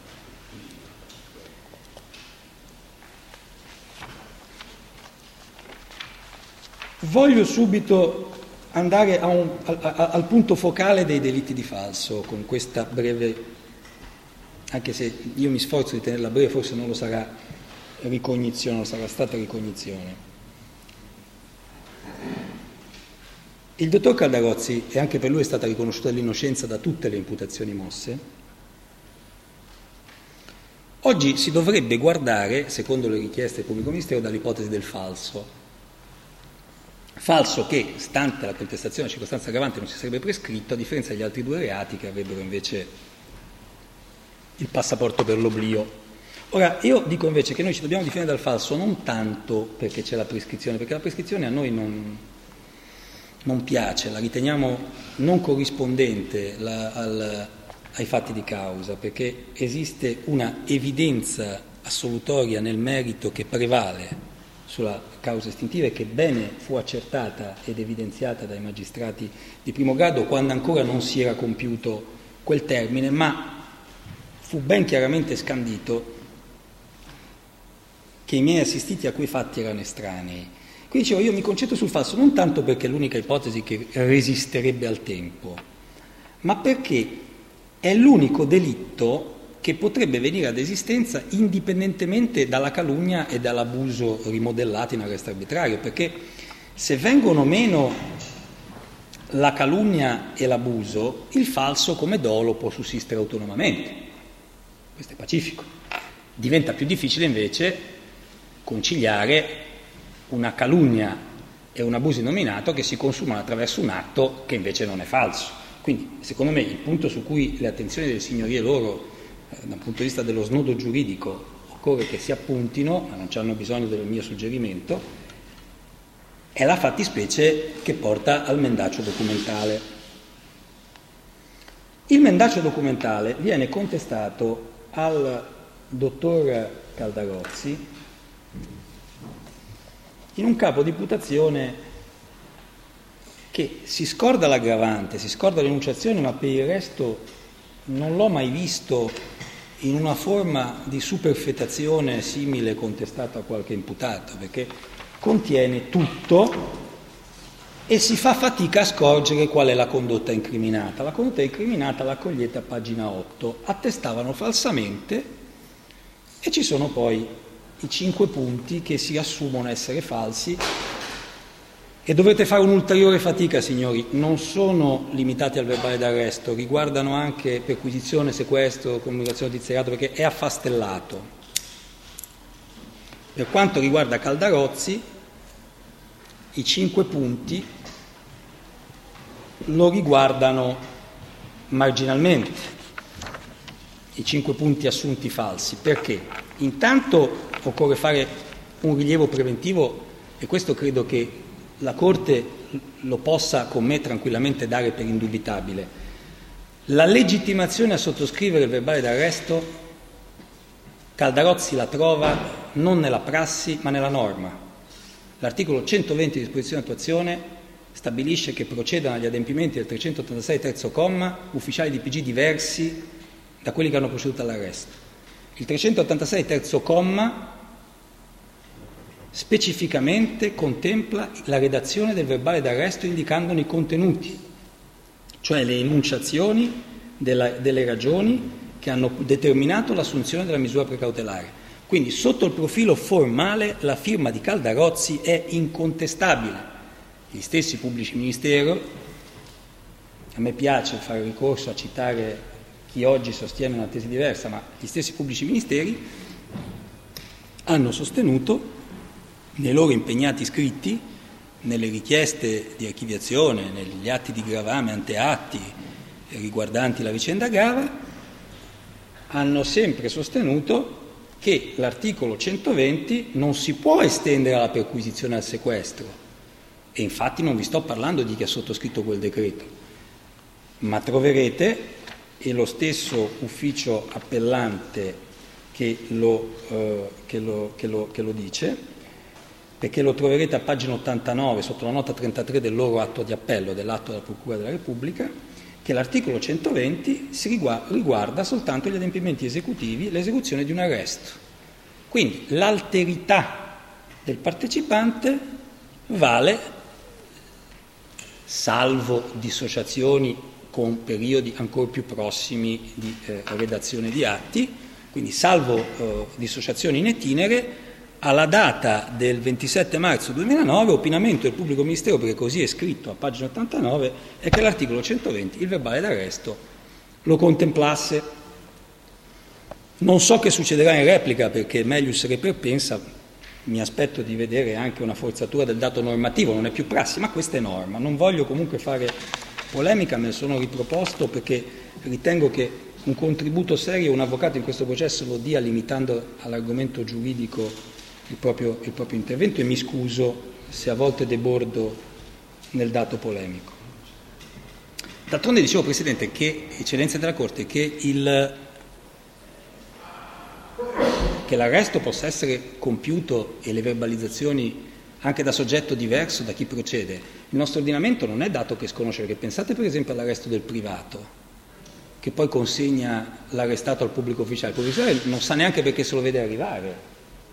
Voglio subito andare al punto focale dei delitti di falso con questa breve, anche se io mi sforzo di tenerla breve, forse non lo sarà ricognizione, non sarà stata ricognizione. Il dottor Caldarozzi, e anche per lui è stata riconosciuta l'innocenza da tutte le imputazioni mosse, oggi si dovrebbe guardare, secondo le richieste del pubblico ministero, dall'ipotesi del falso. Falso che, stante la contestazione a circostanza aggravante, non si sarebbe prescritto, a differenza degli altri due reati che avrebbero invece il passaporto per l'oblio. Ora, io dico invece che noi ci dobbiamo difendere dal falso non tanto perché c'è la prescrizione, perché la prescrizione a noi non piace, la riteniamo non corrispondente ai fatti di causa, perché esiste una evidenza assolutoria nel merito che prevale sulla causa estintiva e che bene fu accertata ed evidenziata dai magistrati di primo grado quando ancora non si era compiuto quel termine, ma fu ben chiaramente scandito che i miei assistiti a quei fatti erano estranei. Quindi dicevo, io mi concentro sul falso non tanto perché è l'unica ipotesi che resisterebbe al tempo, ma perché è l'unico delitto che potrebbe venire ad esistenza indipendentemente dalla calunnia e dall'abuso rimodellati in arresto arbitrario, perché se vengono meno la calunnia e l'abuso, il falso come dolo può sussistere autonomamente. Questo è pacifico. Diventa più difficile invece conciliare una calunnia e un abuso innominato che si consumano attraverso un atto che invece non è falso. Quindi, secondo me, il punto su cui le attenzioni delle signorie loro dal punto di vista dello snodo giuridico occorre che si appuntino, ma non hanno bisogno del mio suggerimento, è la fattispecie che porta al mendacio documentale. Il mendacio documentale viene contestato al dottor Caldarozzi in un capo di imputazione che si scorda l'aggravante, si scorda l'enunciazione, ma per il resto non l'ho mai visto in una forma di superfetazione simile contestata a qualche imputato, perché contiene tutto e si fa fatica a scorgere qual è la condotta incriminata. La condotta incriminata la cogliete a pagina 8, attestavano falsamente e ci sono poi i 5 punti che si assumono essere falsi e dovete fare un'ulteriore fatica, signori, non sono limitati al verbale d'arresto, riguardano anche perquisizione, sequestro, comunicazione notiziato, perché è affastellato. Per quanto riguarda Caldarozzi, i 5 punti lo riguardano marginalmente, i 5 punti assunti falsi. Perché? Intanto occorre fare un rilievo preventivo, e questo credo che la Corte lo possa con me tranquillamente dare per indubitabile. La legittimazione a sottoscrivere il verbale d'arresto Caldarozzi la trova non nella prassi ma nella norma. L'articolo 120 di disposizione di attuazione stabilisce che procedano agli adempimenti del 386 terzo comma ufficiali di PG diversi da quelli che hanno proceduto all'arresto. Il 386 terzo comma specificamente contempla la redazione del verbale d'arresto indicandone i contenuti, cioè le enunciazioni delle ragioni che hanno determinato l'assunzione della misura precautelare. Quindi sotto il profilo formale la firma di Caldarozzi è incontestabile. Gli stessi pubblici ministeri, a me piace fare ricorso a citare chi oggi sostiene una tesi diversa, ma gli stessi pubblici ministeri hanno sostenuto nei loro impegnati scritti, nelle richieste di archiviazione, negli atti di gravame, anteatti riguardanti la vicenda Gava, hanno sempre sostenuto che l'articolo 120 non si può estendere alla perquisizione e al sequestro, e infatti non vi sto parlando di chi ha sottoscritto quel decreto, ma troverete e lo stesso ufficio appellante che lo dice, perché lo troverete a pagina 89 sotto la nota 33 del loro atto di appello, dell'atto della Procura della Repubblica, che l'articolo 120 riguarda soltanto gli adempimenti esecutivi, l'esecuzione di un arresto. Quindi l'alterità del partecipante vale, salvo dissociazioni con periodi ancora più prossimi di redazione di atti, quindi salvo dissociazioni in itinere, alla data del 27 marzo 2009, opinamento del pubblico ministero, perché così è scritto a pagina 89, è che l'articolo 120, il verbale d'arresto, lo contemplasse. Non so che succederà in replica, perché melius re perpensa, mi aspetto di vedere anche una forzatura del dato normativo, non è più prassi, ma questa è norma. Non voglio comunque fare polemica, me ne sono riproposto perché ritengo che un contributo serio un avvocato in questo processo lo dia limitando all'argomento giuridico il proprio intervento, e mi scuso se a volte debordo nel dato polemico. D'altronde dicevo, Presidente, che eccellenza della Corte, che l'arresto possa essere compiuto e le verbalizzazioni anche da soggetto diverso da chi procede. Il nostro ordinamento non è dato che sconoscere, che pensate per esempio all'arresto del privato, che poi consegna l'arrestato al pubblico ufficiale. Il pubblico ufficiale non sa neanche perché se lo vede arrivare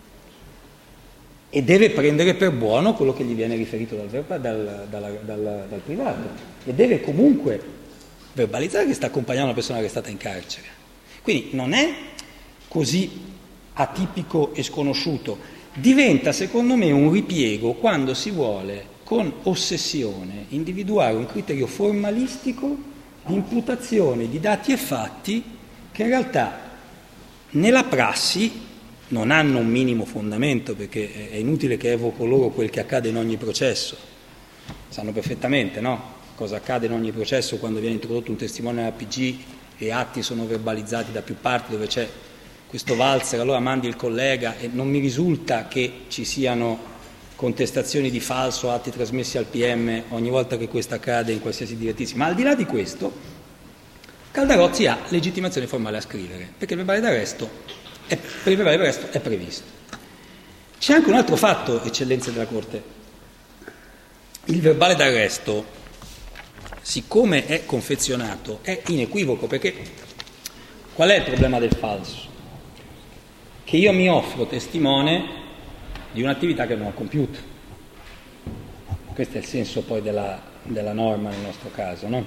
e deve prendere per buono quello che gli viene riferito dal privato e deve comunque verbalizzare che sta accompagnando una persona arrestata in carcere. Quindi non è così atipico e sconosciuto. Diventa secondo me un ripiego quando si vuole con ossessione individuare un criterio formalistico di imputazione di dati e fatti che in realtà nella prassi non hanno un minimo fondamento, perché è inutile che evoco loro quel che accade in ogni processo. Sanno perfettamente, no? Cosa accade in ogni processo quando viene introdotto un testimone alla PG e atti sono verbalizzati da più parti, dove c'è questo valzer, allora mandi il collega, e non mi risulta che ci siano contestazioni di falso, atti trasmessi al PM ogni volta che questo accade in qualsiasi direttissima. Ma al di là di questo, Caldarozzi ha legittimazione formale a scrivere, perché il verbale d'arresto è previsto. C'è anche un altro fatto, eccellenze della Corte. Il verbale d'arresto, siccome è confezionato, è inequivoco, perché qual è il problema del falso? Che io mi offro testimone di un'attività che non ho compiuto. Questo è il senso poi della norma nel nostro caso, no?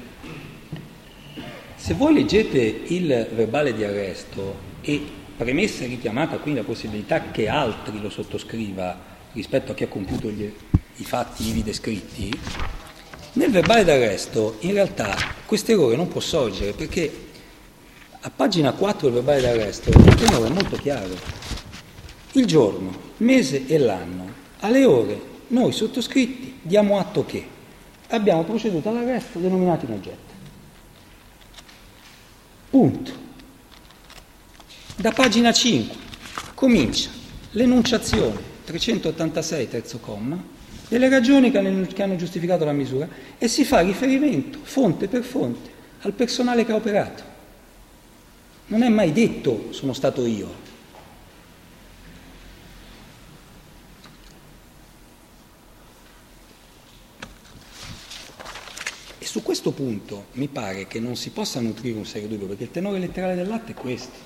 Se voi leggete il verbale di arresto e premessa richiamata quindi la possibilità che altri lo sottoscriva rispetto a chi ha compiuto i fatti ivi descritti, nel verbale d'arresto in realtà questo errore non può sorgere, perché a pagina 4 del verbale d'arresto il tenore è molto chiaro. Il giorno, il mese e l'anno, alle ore, noi sottoscritti diamo atto che abbiamo proceduto all'arresto denominato in oggetto. Punto. Da pagina 5 comincia l'enunciazione 386 terzo comma delle ragioni che hanno giustificato la misura e si fa riferimento fonte per fonte al personale che ha operato. Non è mai detto sono stato io. E su questo punto mi pare che non si possa nutrire un serio dubbio, perché il tenore letterale dell'atto è questo.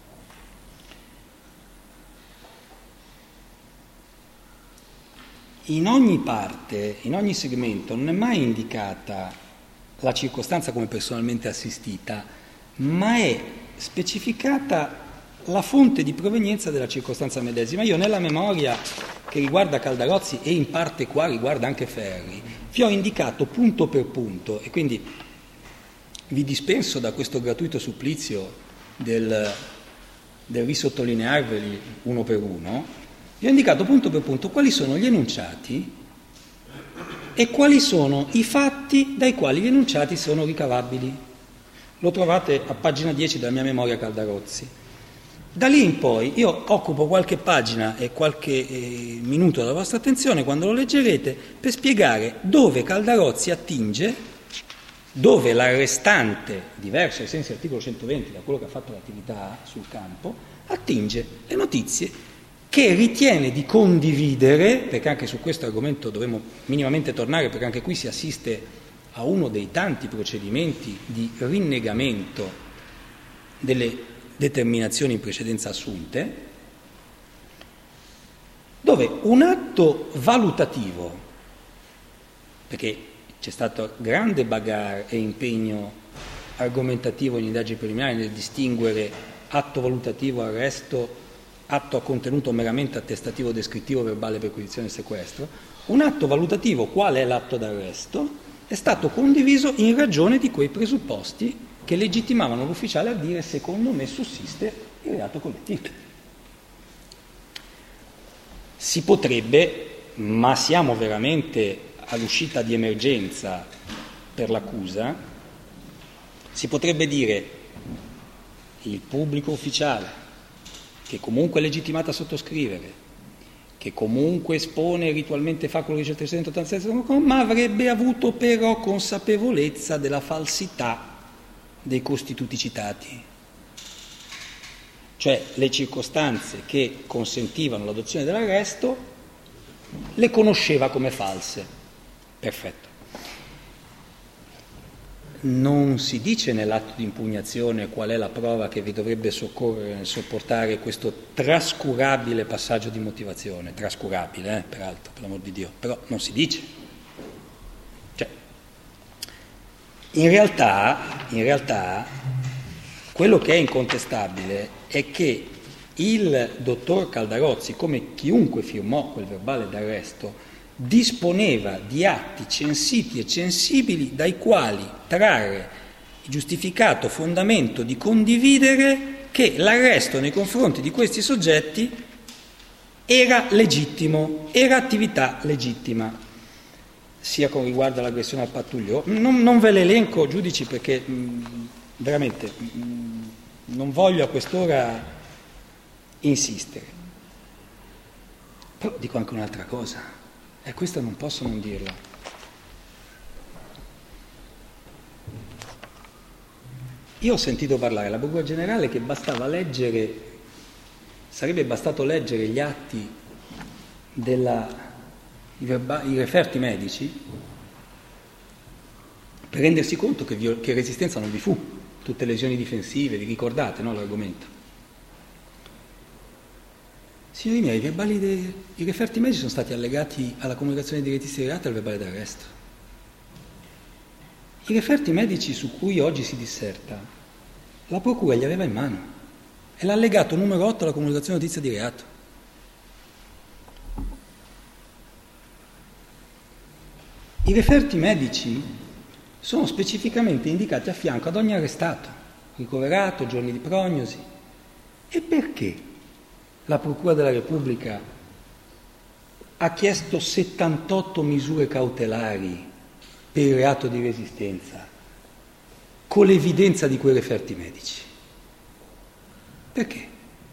In ogni parte, in ogni segmento, non è mai indicata la circostanza come personalmente assistita, ma è specificata la fonte di provenienza della circostanza medesima. Io nella memoria che riguarda Caldarozzi e in parte qua riguarda anche Ferri, vi ho indicato punto per punto, e quindi vi dispenso da questo gratuito supplizio del risottolinearveli uno per uno. Vi ho indicato punto per punto quali sono gli enunciati e quali sono i fatti dai quali gli enunciati sono ricavabili. Lo trovate a pagina 10 della mia memoria Caldarozzi. Da lì in poi io occupo qualche pagina e qualche minuto della vostra attenzione quando lo leggerete per spiegare dove Caldarozzi attinge dove l'arrestante, diverso ai sensi dell'articolo 120 da quello che ha fatto l'attività sul campo, attinge le notizie che ritiene di condividere, perché anche su questo argomento dovremo minimamente tornare, perché anche qui si assiste a uno dei tanti procedimenti di rinnegamento delle determinazioni in precedenza assunte, dove un atto valutativo, perché c'è stato grande bagarre e impegno argomentativo in indagini preliminari nel distinguere atto valutativo, arresto, atto a contenuto meramente attestativo, descrittivo, verbale, perquisizione e sequestro. Un atto valutativo, quale è l'atto d'arresto, è stato condiviso in ragione di quei presupposti che legittimavano l'ufficiale a dire: secondo me sussiste il reato collettivo. Si potrebbe, ma siamo veramente all'uscita di emergenza per l'accusa, si potrebbe dire: il pubblico ufficiale, che comunque è legittimato a sottoscrivere, che comunque espone ritualmente fa quello che dice il 387, ma avrebbe avuto però consapevolezza della falsità dei costituti citati, cioè le circostanze che consentivano l'adozione dell'arresto le conosceva come false. Perfetto. Non si dice nell'atto di impugnazione qual è la prova che vi dovrebbe soccorrere nel sopportare questo trascurabile passaggio di motivazione, trascurabile, peraltro, per l'amor di Dio, però non si dice. Cioè, in realtà, quello che è incontestabile è che il dottor Caldarozzi, come chiunque firmò quel verbale d'arresto, disponeva di atti censiti e censibili dai quali trarre il giustificato fondamento di condividere che l'arresto nei confronti di questi soggetti era legittimo, era attività legittima, sia con riguardo all'aggressione al pattugliò. Non ve l'elenco, giudici, perché veramente non voglio a quest'ora insistere. Però dico anche un'altra cosa. E questo non posso non dirlo. Io ho sentito parlare alla Procura Generale che sarebbe bastato leggere gli atti i referti medici per rendersi conto che resistenza non vi fu, tutte lesioni difensive, vi ricordate, no, l'argomento? Signori miei, i referti medici sono stati allegati alla comunicazione dei registri di reato e al verbale d'arresto. I referti medici su cui oggi si disserta, la procura li aveva in mano. È l'allegato numero 8 alla comunicazione notizia di reato. I referti medici sono specificamente indicati a fianco ad ogni arrestato, ricoverato, giorni di prognosi. E perché la Procura della Repubblica ha chiesto 78 misure cautelari per il reato di resistenza con l'evidenza di quei referti medici? Perché?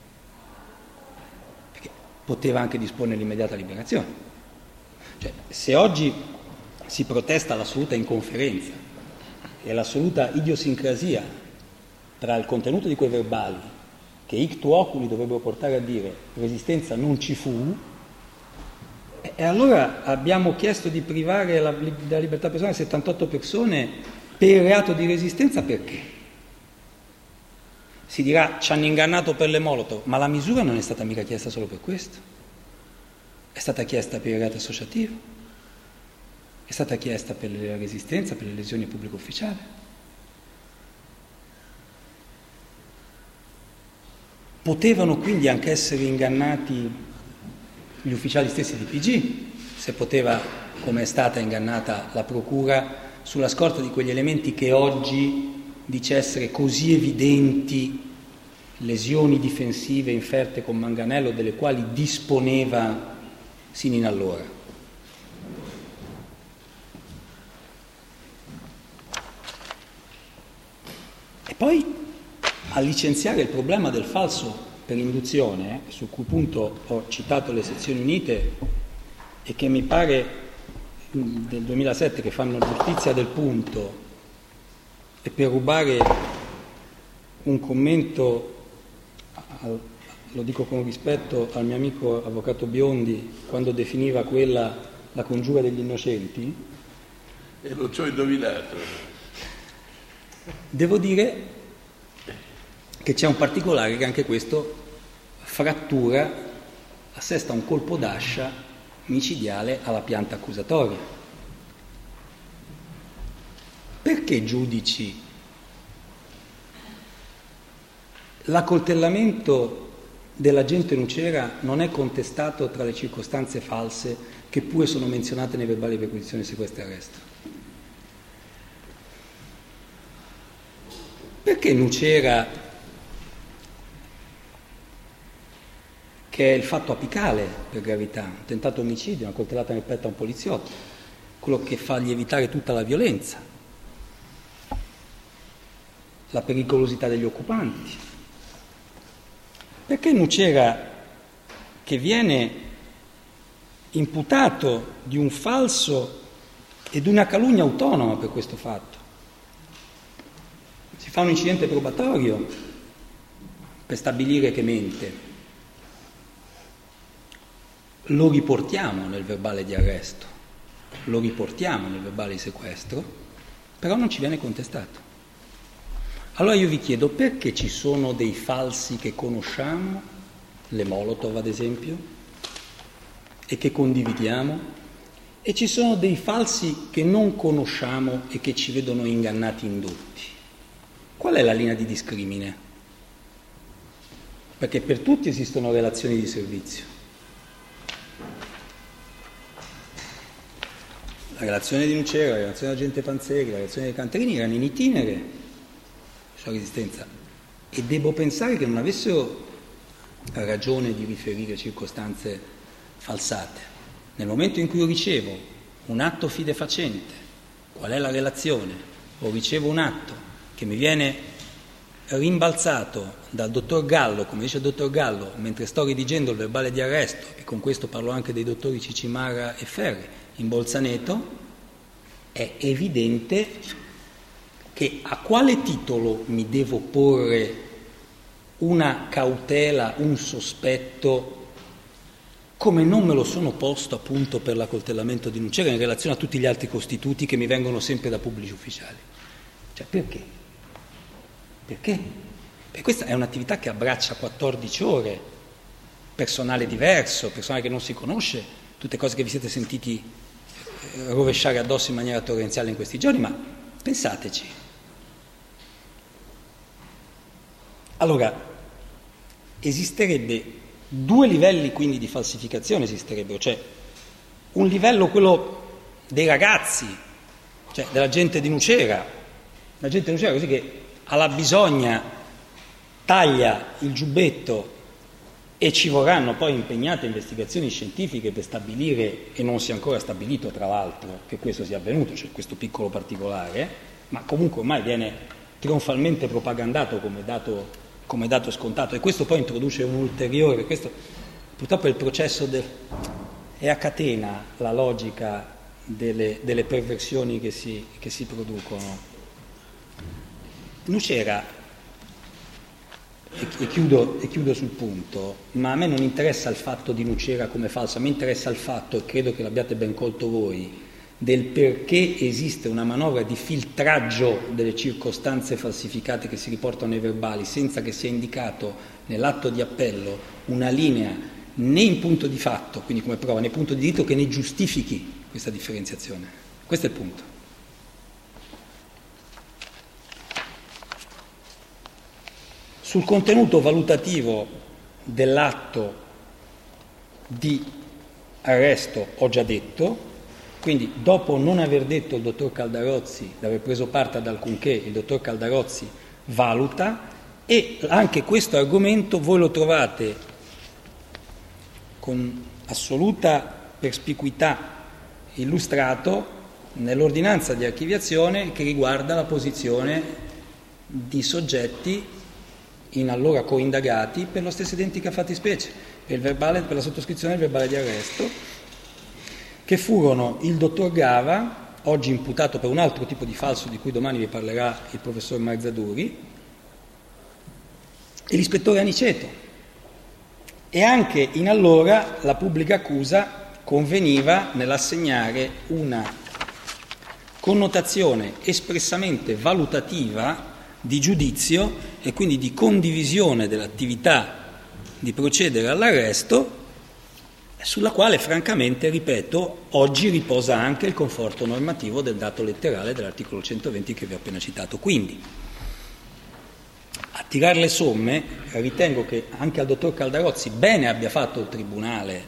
Perché poteva anche disporne l'immediata liberazione. Cioè, se oggi si protesta l'assoluta inconferenza e l'assoluta idiosincrasia tra il contenuto di quei verbali che ictu oculi dovrebbero portare a dire resistenza non ci fu, e allora abbiamo chiesto di privare della libertà personale 78 persone per il reato di resistenza. Perché? Si dirà ci hanno ingannato per le Molotov, ma la misura non è stata mica chiesta solo per questo, è stata chiesta per il reato associativo, è stata chiesta per la resistenza, per le lesioni a pubblico ufficiale. Potevano quindi anche essere ingannati gli ufficiali stessi di PG, se poteva, come è stata ingannata la Procura, sulla scorta di quegli elementi che oggi dice essere così evidenti, lesioni difensive inferte con manganello delle quali disponeva sin in allora. E poi a licenziare il problema del falso per induzione, su cui punto ho citato le sezioni unite e che mi pare del 2007 che fanno giustizia del punto e per rubare un commento, lo dico con rispetto, al mio amico avvocato Biondi, quando definiva quella la congiura degli innocenti, e non ci ho indovinato. devo dire che c'è un particolare che anche questo frattura, assesta un colpo d'ascia micidiale alla pianta accusatoria. Perché giudici l'accoltellamento dell'agente Nucera non è contestato tra le circostanze false che pure sono menzionate nei verbali di perquisizione, sequestro e arresto? Perché Nucera, che è il fatto apicale per gravità, un tentato omicidio, una coltellata nel petto a un poliziotto, quello che fa lievitare tutta la violenza, la pericolosità degli occupanti, perché Nucera, che viene imputato di un falso e di una calunnia autonoma per questo fatto, si fa un incidente probatorio per stabilire che mente, lo riportiamo nel verbale di arresto, lo riportiamo nel verbale di sequestro, però non ci viene contestato. Allora io vi chiedo, perché ci sono dei falsi che conosciamo, le Molotov ad esempio, e che condividiamo, e ci sono dei falsi che non conosciamo e che ci vedono ingannati, indotti? Qual è la linea di discrimine? Perché per tutti esistono relazioni di servizio. La relazione di Nucera, la relazione dell'agente Panzeri, la relazione dei Cantarini erano in itinere sulla resistenza, e devo pensare che non avessero ragione di riferire circostanze falsate. Nel momento in cui io ricevo un atto fidefacente, qual è la relazione? O ricevo un atto che mi viene rimbalzato dal dottor Gallo, come dice il dottor Gallo, mentre sto redigendo il verbale di arresto, e con questo parlo anche dei dottori Cicimara e Ferri, in Bolzaneto, è evidente che a quale titolo mi devo porre una cautela, un sospetto, come non me lo sono posto appunto per l'accoltellamento di Nucera in relazione a tutti gli altri costituti che mi vengono sempre da pubblici ufficiali. Cioè, perché? Perché? Perché questa è un'attività che abbraccia 14 ore, personale diverso, personale che non si conosce, tutte cose che vi siete sentiti rovesciare addosso in maniera torrenziale in questi giorni, ma pensateci. Allora, esisterebbe due livelli quindi di falsificazione, esisterebbero, cioè un livello, quello dei ragazzi, cioè della gente di Nucera, la gente di Nucera così che alla bisogna taglia il giubbetto, e ci vorranno poi impegnate investigazioni scientifiche per stabilire, e non si è ancora stabilito tra l'altro che questo sia avvenuto, cioè questo piccolo particolare, ma comunque ormai viene trionfalmente propagandato come dato scontato, e questo poi introduce un ulteriore, questo purtroppo è il processo è a catena la logica delle perversioni che si producono. Nucera, e chiudo sul punto, ma a me non interessa il fatto di Nucera come falso, a me interessa il fatto, e credo che l'abbiate ben colto voi, del perché esiste una manovra di filtraggio delle circostanze falsificate che si riportano nei verbali senza che sia indicato nell'atto di appello una linea né in punto di fatto, quindi come prova, né punto di diritto che ne giustifichi questa differenziazione. Questo è il punto. Sul contenuto valutativo dell'atto di arresto ho già detto. Quindi, dopo non aver detto il dottor Caldarozzi, di aver preso parte ad alcunché, il dottor Caldarozzi valuta, e anche questo argomento voi lo trovate con assoluta perspicuità illustrato nell'ordinanza di archiviazione che riguarda la posizione di soggetti in allora coindagati per la stessa identica fattispecie, per la sottoscrizione del verbale di arresto, che furono il dottor Gava, oggi imputato per un altro tipo di falso di cui domani vi parlerà il professor Marzaduri, e l'ispettore Aniceto. E anche in allora la pubblica accusa conveniva nell'assegnare una connotazione espressamente valutativa di giudizio e quindi di condivisione dell'attività di procedere all'arresto, sulla quale francamente, ripeto, oggi riposa anche il conforto normativo del dato letterale dell'articolo 120 che vi ho appena citato. Quindi, a tirare le somme, ritengo che anche al dottor Caldarozzi bene abbia fatto il Tribunale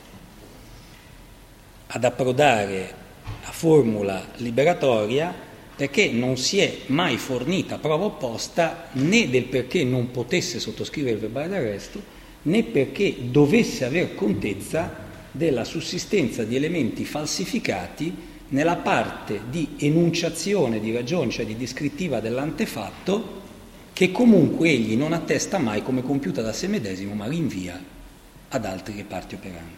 ad approdare a formula liberatoria, perché non si è mai fornita prova opposta né del perché non potesse sottoscrivere il verbale d'arresto, né perché dovesse aver contezza della sussistenza di elementi falsificati nella parte di enunciazione di ragioni, cioè di descrittiva dell'antefatto, che comunque egli non attesta mai come compiuta da sé medesimo, ma rinvia ad altri reparti operanti.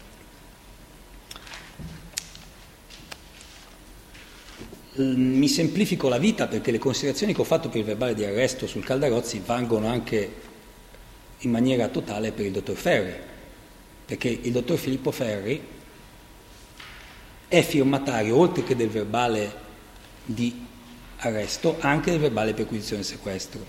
Mi semplifico la vita perché le considerazioni che ho fatto per il verbale di arresto sul Caldarozzi valgono anche in maniera totale per il dottor Ferri, perché il dottor Filippo Ferri è firmatario, oltre che del verbale di arresto, anche del verbale perquisizione e sequestro.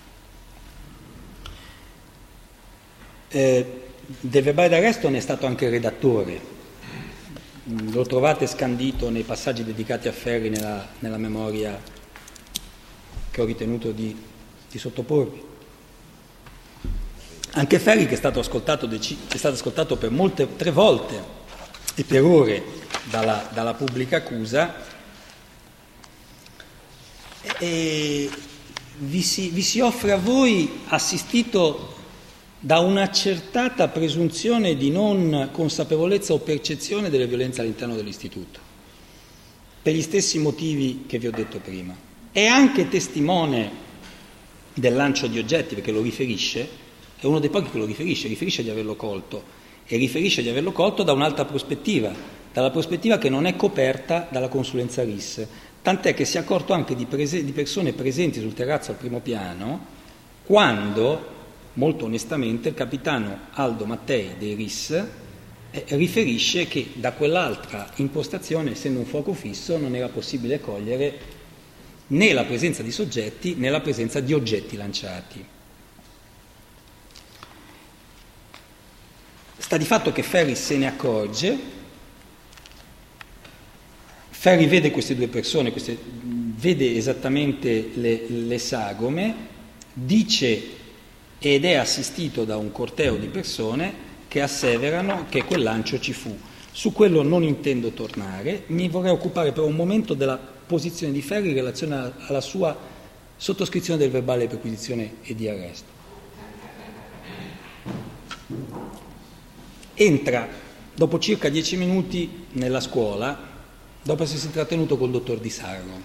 Del verbale d'arresto ne è stato anche redattore, lo trovate scandito nei passaggi dedicati a Ferri nella memoria che ho ritenuto di sottoporvi. Anche Ferri, che è stato ascoltato per 3 volte e per ore dalla pubblica accusa, e vi si offre a voi assistito da un'accertata presunzione di non consapevolezza o percezione delle violenze all'interno dell'istituto, per gli stessi motivi che vi ho detto prima. È anche testimone del lancio di oggetti, perché lo riferisce, è uno dei pochi che lo riferisce di averlo colto, e riferisce di averlo colto da un'altra prospettiva, dalla prospettiva che non è coperta dalla consulenza RIS, tant'è che si è accorto anche di persone presenti sul terrazzo al primo piano, quando, molto onestamente, il capitano Aldo Mattei dei RIS riferisce che da quell'altra impostazione, essendo un fuoco fisso, non era possibile cogliere né la presenza di soggetti né la presenza di oggetti lanciati. Sta di fatto che Ferri se ne accorge. Ferri vede queste 2 persone, vede esattamente le sagome, dice ed è assistito da un corteo di persone che asseverano che quel lancio ci fu. Su quello non intendo tornare, mi vorrei occupare per un momento della posizione di Ferri in relazione alla sua sottoscrizione del verbale di perquisizione e di arresto. Entra dopo circa 10 minuti nella scuola, dopo essersi intrattenuto col dottor Di Sarro.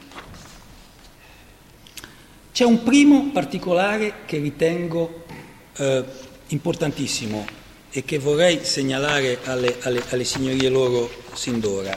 C'è un primo particolare che ritengo importantissimo e che vorrei segnalare alle signorie loro sin d'ora.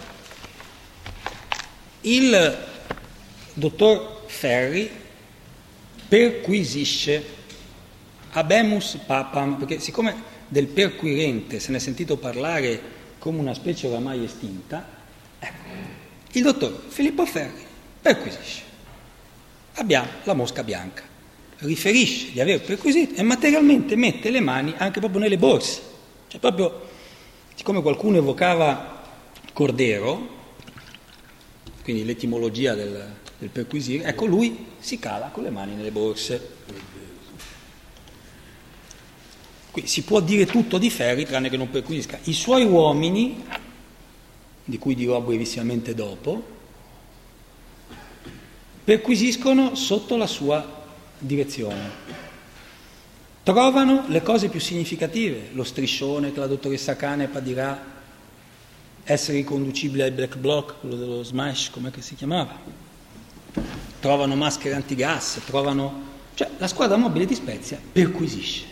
Il dottor Ferri perquisisce habemus papam, perché siccome del perquirente se ne è sentito parlare come una specie oramai estinta, il dottor Filippo Ferri perquisisce. Abbiamo la mosca bianca, riferisce di aver perquisito e materialmente mette le mani anche proprio nelle borse. Cioè proprio, siccome qualcuno evocava Cordero, quindi l'etimologia del perquisire, ecco lui si cala con le mani nelle borse. Qui si può dire tutto di Ferri tranne che non perquisisca. I suoi uomini, di cui dirò brevissimamente dopo, perquisiscono sotto la sua direzione. Trovano le cose più significative, lo striscione che la dottoressa Canepa dirà essere riconducibile ai black bloc, quello dello smash, com'è che si chiamava. Trovano maschere antigas, cioè la squadra mobile di Spezia perquisisce.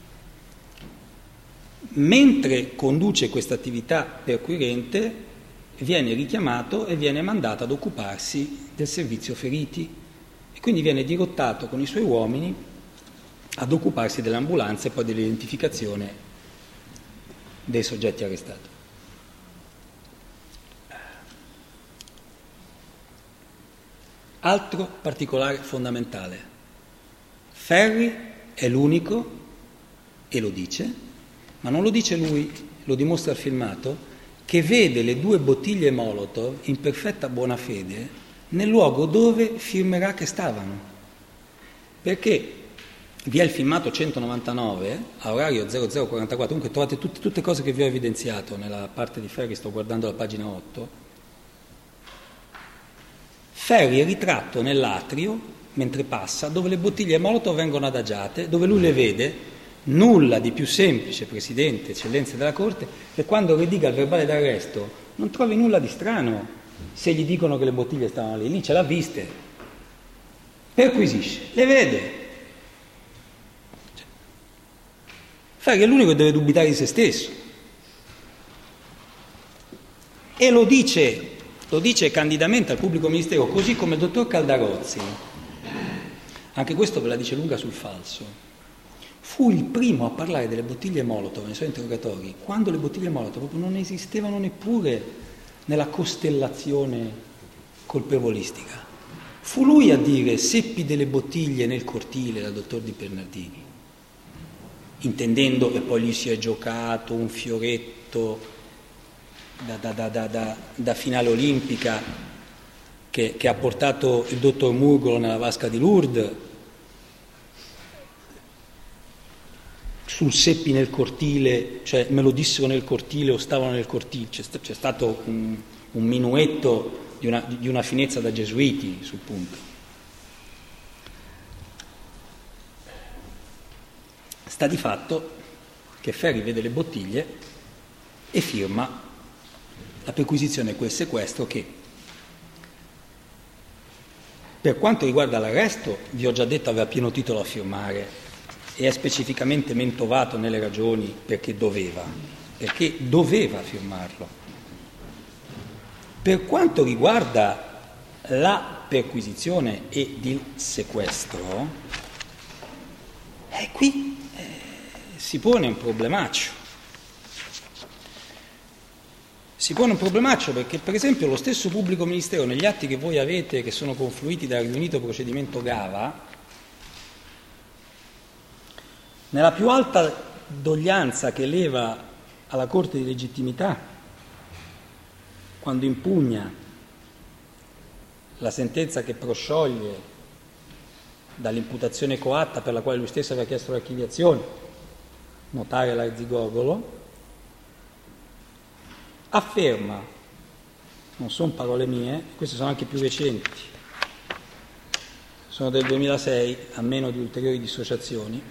Mentre conduce questa attività perquirente, viene richiamato e viene mandato ad occuparsi del servizio feriti e quindi viene dirottato con i suoi uomini ad occuparsi dell'ambulanza e poi dell'identificazione dei soggetti arrestati. Altro particolare fondamentale: Ferri è l'unico, e lo dice, ma non lo dice lui, lo dimostra il filmato, che vede le 2 bottiglie Molotov in perfetta buona fede nel luogo dove firmerà che stavano. Perché vi è il filmato 199 a orario 0044, comunque trovate tutte cose che vi ho evidenziato nella parte di Ferri, sto guardando la pagina 8. Ferri è ritratto nell'atrio mentre passa, dove le bottiglie Molotov vengono adagiate, dove lui le vede. Nulla di più semplice, Presidente, Eccellenze della Corte, che quando rediga il verbale d'arresto non trovi nulla di strano se gli dicono che le bottiglie stavano lì ce l'ha viste, perquisisce, le vede. Ferri è l'unico che deve dubitare di se stesso e lo dice candidamente al pubblico ministero, così come il dottor Caldarozzi. Anche questo ve la dice lunga sul falso. Fu il primo a parlare delle bottiglie Molotov nei suoi interrogatori, quando le bottiglie Molotov proprio non esistevano neppure nella costellazione colpevolistica. Fu lui a dire: seppi delle bottiglie nel cortile dal dottor Di Bernardini, intendendo, e poi gli si è giocato un fioretto da finale olimpica che ha portato il dottor Murgolo nella vasca di Lourdes, sul seppi nel cortile, cioè me lo dissero nel cortile o stavano nel cortile, c'è stato un minuetto di una finezza da gesuiti sul punto. Sta di fatto che Ferri vede le bottiglie e firma la perquisizione e quel sequestro che, per quanto riguarda l'arresto, vi ho già detto, aveva pieno titolo a firmare e è specificamente mentovato nelle ragioni perché doveva firmarlo. Per quanto riguarda la perquisizione ed il sequestro, qui si pone un problemaccio. Si pone un problemaccio perché, per esempio, lo stesso pubblico ministero, negli atti che voi avete, che sono confluiti dal riunito procedimento Gava, nella più alta doglianza che eleva alla Corte di legittimità, quando impugna la sentenza che proscioglie dall'imputazione coatta per la quale lui stesso aveva chiesto l'archiviazione, notare l'Arzigogolo, afferma, non sono parole mie, queste sono anche più recenti, sono del 2006, a meno di ulteriori dissociazioni: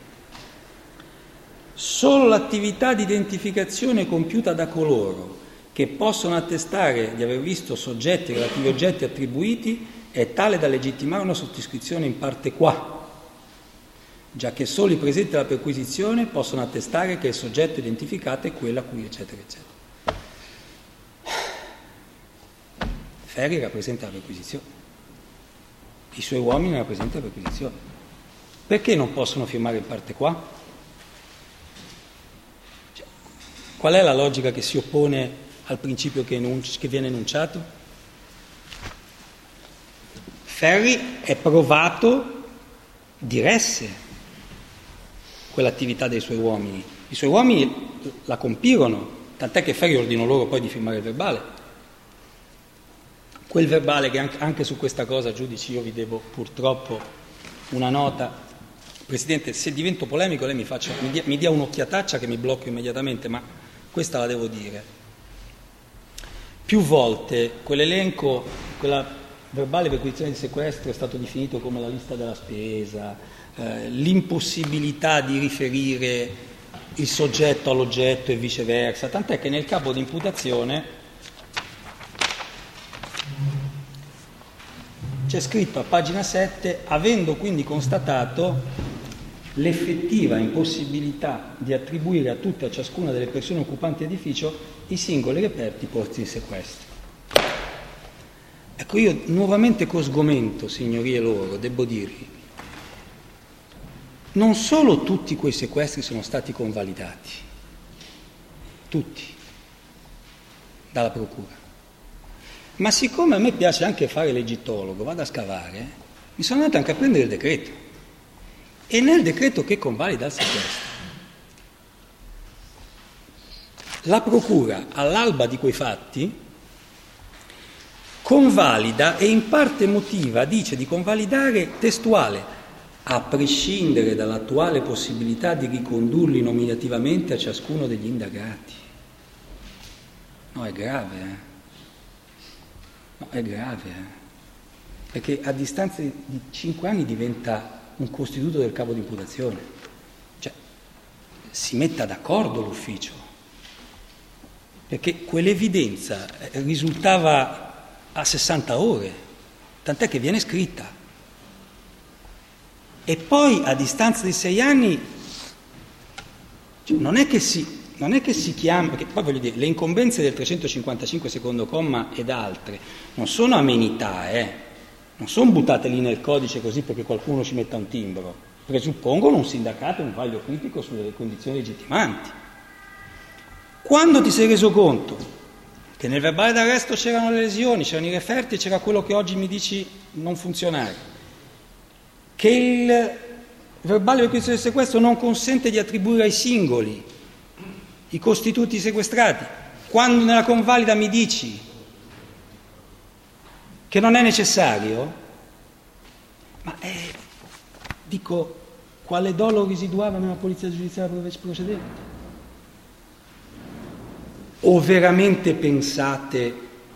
solo l'attività di identificazione compiuta da coloro che possono attestare di aver visto soggetti relativi oggetti attribuiti è tale da legittimare una sottoscrizione in parte qua, già che solo i presenti alla perquisizione possono attestare che il soggetto identificato è quello a cui eccetera eccetera. Ferri rappresenta la perquisizione, i suoi uomini rappresentano la perquisizione. Perché non possono firmare in parte qua? Qual è la logica che si oppone al principio che viene enunciato? Ferri è provato diresse quell'attività dei suoi uomini. I suoi uomini la compirono, tant'è che Ferri ordinò loro poi di firmare il verbale. Quel verbale che anche su questa cosa, giudici, io vi devo purtroppo una nota. Presidente, se divento polemico lei mi dia un'occhiataccia che mi blocco immediatamente, ma questa la devo dire. Più volte quell'elenco, quella verbale perquisizione di sequestro è stato definito come la lista della spesa, l'impossibilità di riferire il soggetto all'oggetto e viceversa, tant'è che nel capo di imputazione c'è scritto a pagina 7: avendo quindi constatato l'effettiva impossibilità di attribuire a tutte e a ciascuna delle persone occupanti l'edificio i singoli reperti posti in sequestro. Ecco, io nuovamente con sgomento, signorie loro, devo dirvi, non solo tutti quei sequestri sono stati convalidati, tutti, dalla procura, ma siccome a me piace anche fare l'egittologo, vado a scavare, mi sono andato anche a prendere il decreto, e nel decreto che convalida il sequestro, la procura all'alba di quei fatti convalida e in parte motiva, dice di convalidare testuale, a prescindere dall'attuale possibilità di ricondurli nominativamente a ciascuno degli indagati. No, è grave, No, è grave, Perché a distanza di 5 anni diventa un costituto del capo di imputazione. Cioè, si metta d'accordo l'ufficio. Perché quell'evidenza risultava a 60 ore, tant'è che viene scritta. E poi a distanza di 6 anni, cioè, non è che si chiama, perché poi voglio dire, le incombenze del 355 secondo comma ed altre non sono amenità, non sono buttate lì nel codice così perché qualcuno ci metta un timbro, presuppongono un sindacato e un vaglio critico sulle condizioni legittimanti. Quando ti sei reso conto che nel verbale d'arresto c'erano le lesioni, c'erano i referti e c'era quello che oggi mi dici non funzionare, che il verbale di requisito del sequestro non consente di attribuire ai singoli i costituti sequestrati, quando nella convalida mi dici che non è necessario, ma dico, quale dolo residuava nella polizia giudiziaria procedente? O veramente pensate,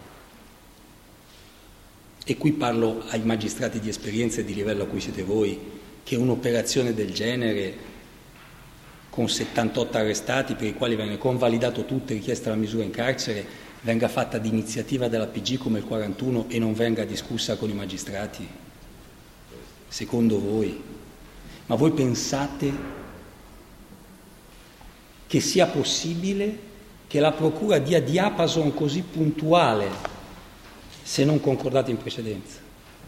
e qui parlo ai magistrati di esperienza e di livello a cui siete voi, che un'operazione del genere con 78 arrestati per i quali viene convalidato tutto e richiesta la misura in carcere venga fatta di iniziativa della PG come il 41 e non venga discussa con i magistrati? Secondo voi? Ma voi pensate che sia possibile che la procura dia diapason così puntuale se non concordate in precedenza?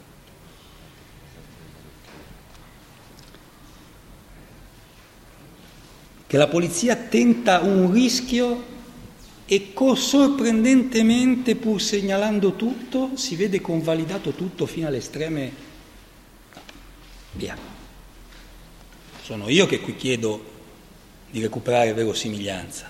Che la polizia tenta un rischio e sorprendentemente, pur segnalando tutto, si vede convalidato tutto fino alle estreme. Via. Sono io che qui chiedo di recuperare verosimiglianza.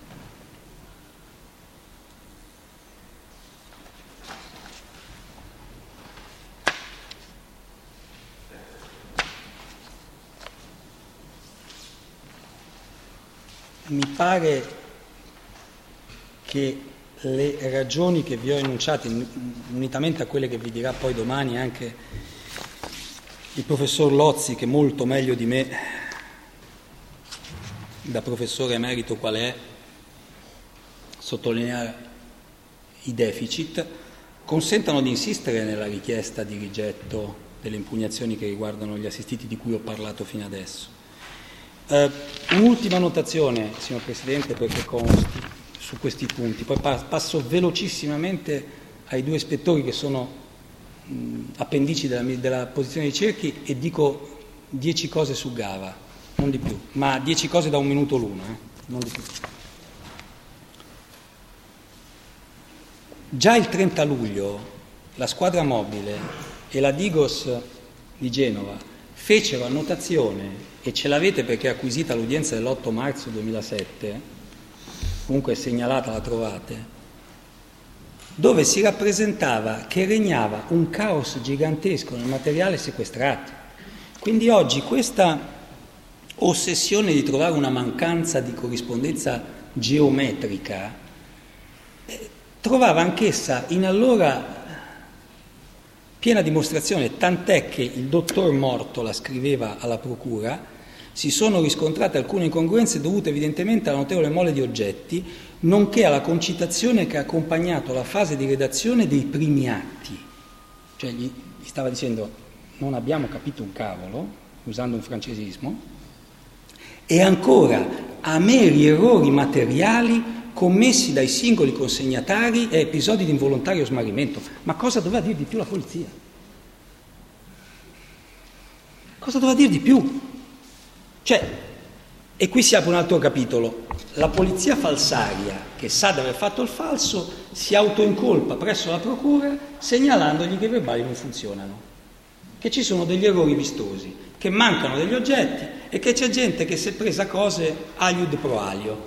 Mi pare che le ragioni che vi ho enunciate, unitamente a quelle che vi dirà poi domani anche il professor Lozzi, che molto meglio di me, da professore emerito qual è, sottolineare i deficit, consentano di insistere nella richiesta di rigetto delle impugnazioni che riguardano gli assistiti di cui ho parlato fino adesso. Un'ultima notazione, signor Presidente, perché consti su questi punti, poi passo velocissimamente ai due ispettori che sono appendici della posizione dei cerchi e dico 10 cose su Gava, non di più, ma 10 cose da 1 minuto l'uno, non di più. Già il 30 luglio la squadra mobile e la Digos di Genova fecero annotazione, e ce l'avete perché è acquisita l'udienza dell'8 marzo 2007, comunque è segnalata, la trovate, dove si rappresentava che regnava un caos gigantesco nel materiale sequestrato. Quindi oggi questa ossessione di trovare una mancanza di corrispondenza geometrica trovava anch'essa in allora piena dimostrazione, tant'è che il dottor Mortola scriveva alla procura: si sono riscontrate alcune incongruenze dovute evidentemente alla notevole mole di oggetti, nonché alla concitazione che ha accompagnato la fase di redazione dei primi atti. Cioè gli stava dicendo: non abbiamo capito un cavolo, usando un francesismo, e ancora a meri errori materiali commessi dai singoli consegnatari e episodi di involontario smarrimento. Ma cosa doveva dire di più la polizia? Cosa doveva dire di più? Cioè, e qui si apre un altro capitolo. La polizia falsaria, che sa di aver fatto il falso, si autoincolpa presso la procura segnalandogli che i verbali non funzionano, che ci sono degli errori vistosi, che mancano degli oggetti e che c'è gente che si è presa cose aliud pro alio.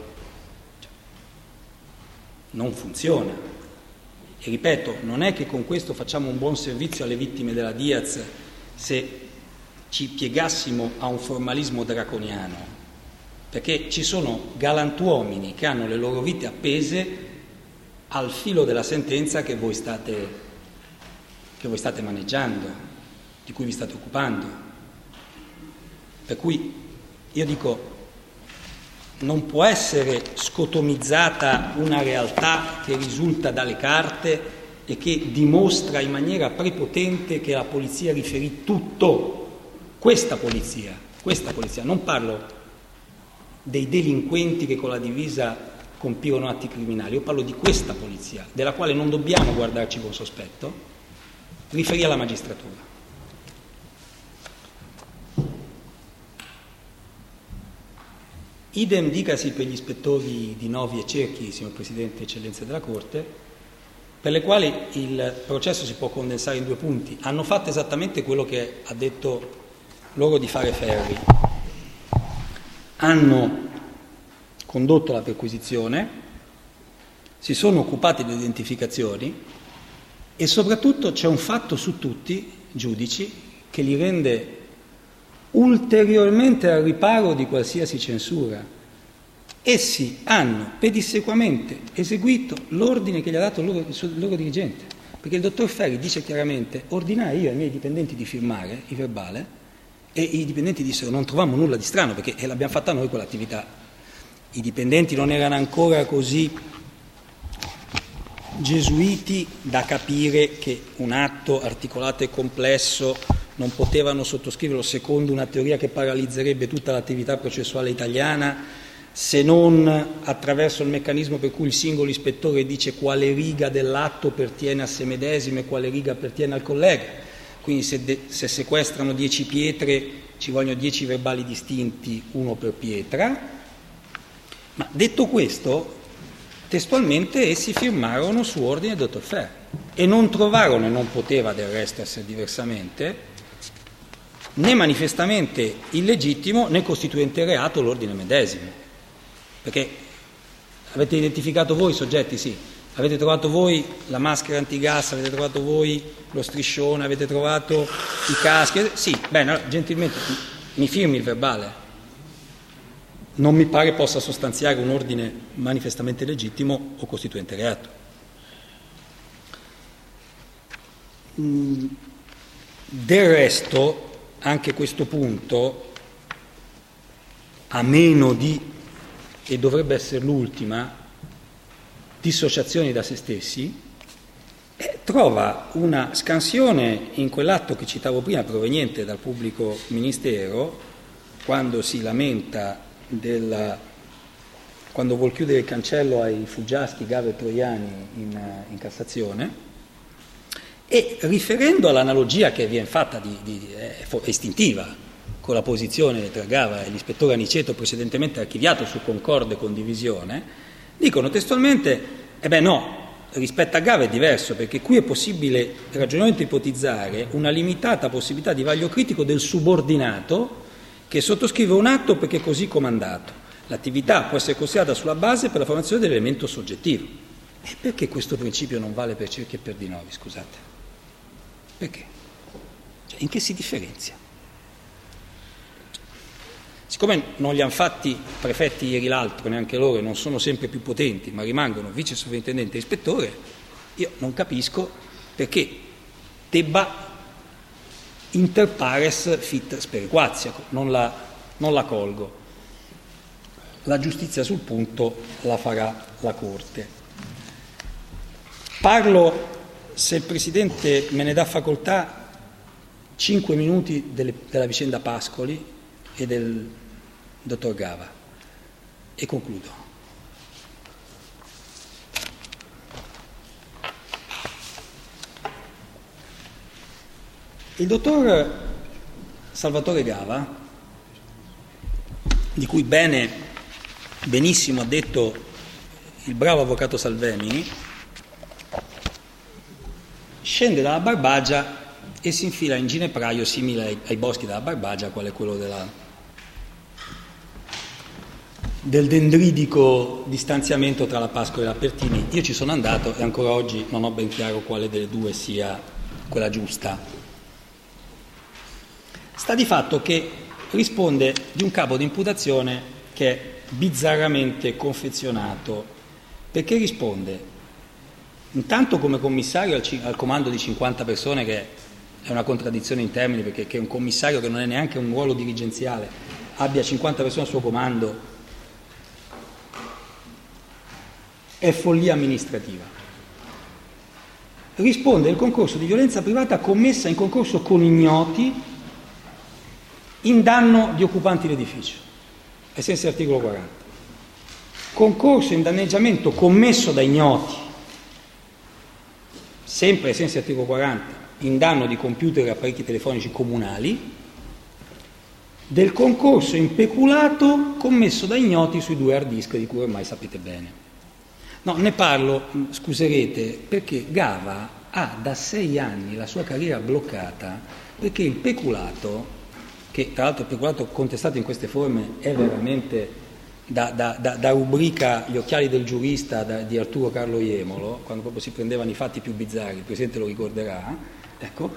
Non funziona. E ripeto, non è che con questo facciamo un buon servizio alle vittime della Diaz se ci piegassimo a un formalismo draconiano, perché ci sono galantuomini che hanno le loro vite appese al filo della sentenza che voi state maneggiando, di cui vi state occupando. Per cui io dico, non può essere scotomizzata una realtà che risulta dalle carte e che dimostra in maniera prepotente che la polizia riferì tutto. Questa polizia, non parlo dei delinquenti che con la divisa compirono atti criminali, io parlo di questa polizia, della quale non dobbiamo guardarci con sospetto, riferì alla magistratura. Idem dicasi per gli ispettori di Novi e Cerchi, signor Presidente, eccellenze della Corte, per le quali il processo si può condensare in 2 punti. Hanno fatto esattamente quello che ha detto loro di fare Ferri. Hanno condotto la perquisizione, si sono occupati delle identificazioni e soprattutto c'è un fatto su tutti, giudici, che li rende ulteriormente al riparo di qualsiasi censura. Essi hanno pedissequamente eseguito l'ordine che gli ha dato il loro dirigente, perché il dottor Ferri dice chiaramente: ordinai io ai miei dipendenti di firmare il verbale e i dipendenti dissero: non trovammo nulla di strano, perché l'abbiamo fatta noi quell'attività. I dipendenti non erano ancora così gesuiti da capire che un atto articolato e complesso non potevano sottoscriverlo secondo una teoria che paralizzerebbe tutta l'attività processuale italiana, se non attraverso il meccanismo per cui il singolo ispettore dice quale riga dell'atto pertiene a se medesimo e quale riga pertiene al collega. Quindi se sequestrano 10 pietre ci vogliono 10 verbali distinti, uno per pietra. Ma detto questo, testualmente essi firmarono su ordine del dottor Ferri e non trovarono, e non poteva del resto essere diversamente, né manifestamente illegittimo né costituente reato l'ordine medesimo. Perché avete identificato voi i soggetti? Sì. Avete trovato voi la maschera antigas, avete trovato voi lo striscione, avete trovato i caschi? Sì, bene, allora, gentilmente mi firmi il verbale. Non mi pare possa sostanziare un ordine manifestamente legittimo o costituente reato. Del resto, anche questo punto, a meno di, e dovrebbe essere l'ultima, dissociazioni da se stessi, trova una scansione in quell'atto che citavo prima, proveniente dal pubblico ministero, quando si lamenta quando vuol chiudere il cancello ai fuggiaschi Gava e Troiani in Cassazione, e riferendo all'analogia che viene fatta istintiva con la posizione tra Gava e l'ispettore Aniceto precedentemente archiviato su concorde condivisione, dicono testualmente: no, rispetto a Gava è diverso, perché qui è possibile ragionevolmente ipotizzare una limitata possibilità di vaglio critico del subordinato che sottoscrive un atto perché è così comandato. L'attività può essere considerata sulla base per la formazione dell'elemento soggettivo. E perché questo principio non vale per Cerchi e per Di Novi, scusate? Perché? Cioè, in che si differenzia? Siccome non li hanno fatti prefetti ieri l'altro, neanche loro, e non sono sempre più potenti, ma rimangono vice sovrintendente e ispettore, io non capisco perché debba inter pares fit sperequatia, non la colgo. La giustizia sul punto la farà la Corte. Parlo, se il Presidente me ne dà facoltà, 5 minuti della vicenda Pascoli e del dottor Gava e concludo. Il dottor Salvatore Gava, di cui benissimo ha detto il bravo avvocato Salvemini, scende dalla Barbagia e si infila in ginepraio simile ai boschi della Barbagia, quale è quello del dendridico distanziamento tra la Pascoli e la Pertini. Io ci sono andato e ancora oggi non ho ben chiaro quale delle due sia quella giusta. Sta di fatto che risponde di un capo di imputazione che è bizzarramente confezionato, perché risponde intanto come commissario al comando di 50 persone, che è una contraddizione in termini, perché che un commissario che non è neanche un ruolo dirigenziale abbia 50 persone al suo comando è follia amministrativa. Risponde del concorso di violenza privata commessa in concorso con ignoti in danno di occupanti l'edificio, ai sensi dell'articolo 40. Concorso in danneggiamento commesso da ignoti, sempre ai sensi dell'articolo 40, in danno di computer e apparecchi telefonici comunali, del concorso in peculato commesso da ignoti sui 2 hard disk di cui ormai sapete bene. No, ne parlo, scuserete, perché Gava ha da 6 anni la sua carriera bloccata perché il peculato, che tra l'altro il peculato contestato in queste forme è veramente da rubrica Gli occhiali del giurista di Arturo Carlo Jemolo, quando proprio si prendevano i fatti più bizzarri, il Presidente lo ricorderà, ecco,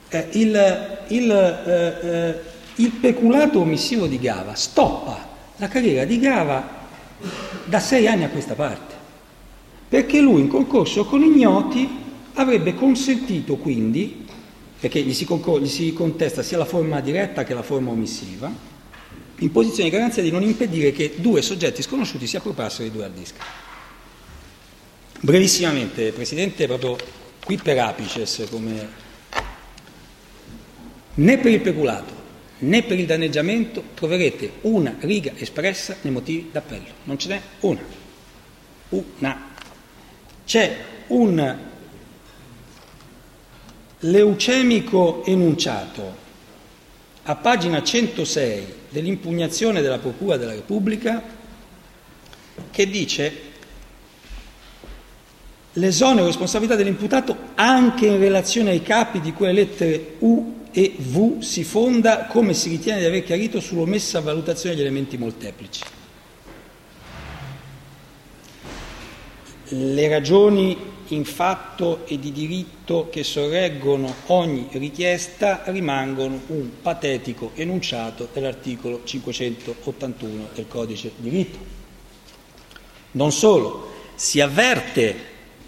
il peculato omissivo di Gava stoppa la carriera di Gava da 6 anni a questa parte, perché lui in concorso con ignoti avrebbe consentito quindi, perché gli si contesta sia la forma diretta che la forma omissiva, in posizione di garanzia di non impedire che 2 soggetti sconosciuti si appropriassero di 2 hard disk. Brevissimamente, Presidente, proprio qui per apices, come né per il peculato né per il danneggiamento troverete una riga espressa nei motivi d'appello, non ce n'è una. C'è un leucemico enunciato a pagina 106 dell'impugnazione della Procura della Repubblica che dice: l'esonero responsabilità dell'imputato anche in relazione ai capi di quelle lettere U e V si fonda, come si ritiene di aver chiarito, sull'omessa valutazione degli elementi molteplici. Le ragioni in fatto e di diritto che sorreggono ogni richiesta rimangono un patetico enunciato dell'articolo 581 del Codice di Rito. Non solo, si avverte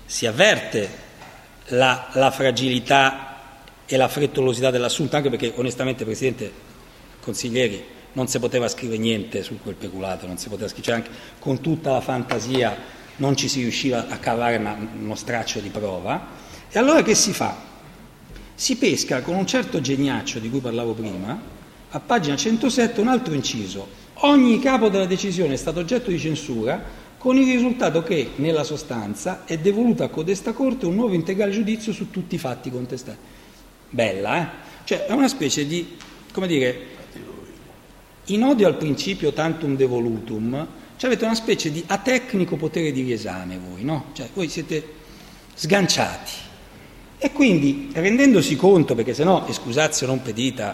la fragilità e la frettolosità dell'assunto, anche perché onestamente, Presidente, consiglieri, non si poteva scrivere niente su quel peculato, non si poteva scrivere, anche con tutta la fantasia non ci si riusciva a cavare uno straccio di prova. E allora che si fa? Si pesca con un certo geniaccio di cui parlavo prima, a pagina 107, un altro inciso: ogni capo della decisione è stato oggetto di censura, con il risultato che, nella sostanza, è devoluto a codesta Corte un nuovo integrale giudizio su tutti i fatti contestati. Bella, eh? Cioè è una specie di, come dire, in odio al principio tantum devolutum, cioè avete una specie di atecnico potere di riesame voi, no? Cioè voi siete sganciati. E quindi, rendendosi conto, perché sennò, excusatio non pedita,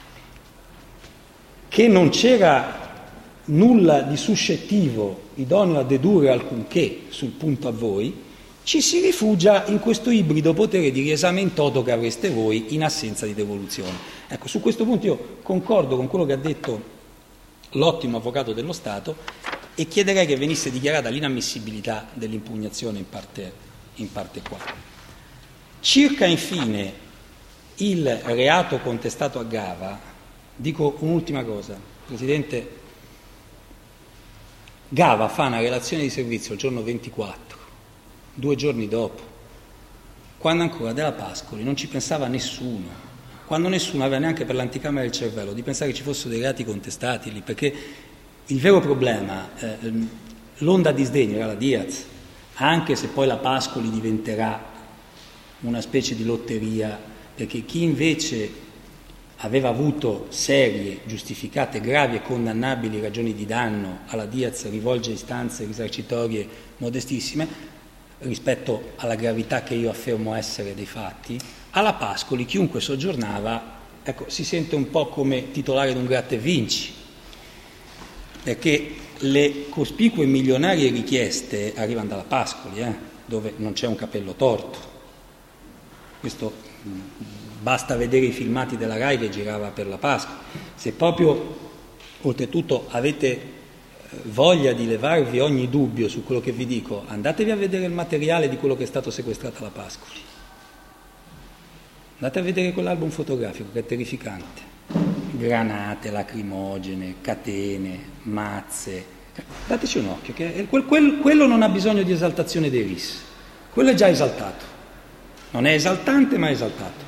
che non c'era nulla di suscettivo idoneo a dedurre alcunché sul punto a voi, ci si rifugia in questo ibrido potere di riesame in toto che avreste voi in assenza di devoluzione. Ecco, su questo punto io concordo con quello che ha detto l'ottimo avvocato dello Stato e chiederei che venisse dichiarata l'inammissibilità dell'impugnazione in parte qua. Circa infine il reato contestato a Gava, dico un'ultima cosa, Presidente. Gava fa una relazione di servizio il giorno 24, 2 giorni dopo, quando ancora della Pascoli non ci pensava nessuno, quando nessuno aveva neanche per l'anticamera del cervello di pensare che ci fossero dei reati contestati lì, perché il vero problema, l'onda di sdegno era la Diaz, anche se poi la Pascoli diventerà una specie di lotteria, perché chi invece aveva avuto serie, giustificate, gravi e condannabili ragioni di danno, alla Diaz rivolge istanze risarcitorie modestissime rispetto alla gravità che io affermo essere dei fatti. Alla Pascoli chiunque soggiornava, ecco, si sente un po' come titolare di un gratta e vinci, perché le cospicue milionarie richieste arrivano dalla Pascoli, dove non c'è un capello torto. Questo basta vedere i filmati della Rai che girava per la Pascoli. Se proprio, oltretutto, avete voglia di levarvi ogni dubbio su quello che vi dico, andatevi a vedere il materiale di quello che è stato sequestrato alla Pascoli. Andate a vedere quell'album fotografico che è terrificante. Granate, lacrimogene, catene, mazze. Dateci un occhio, che quello non ha bisogno di esaltazione dei RIS. Quello è già esaltato. Non è esaltante, ma è esaltato.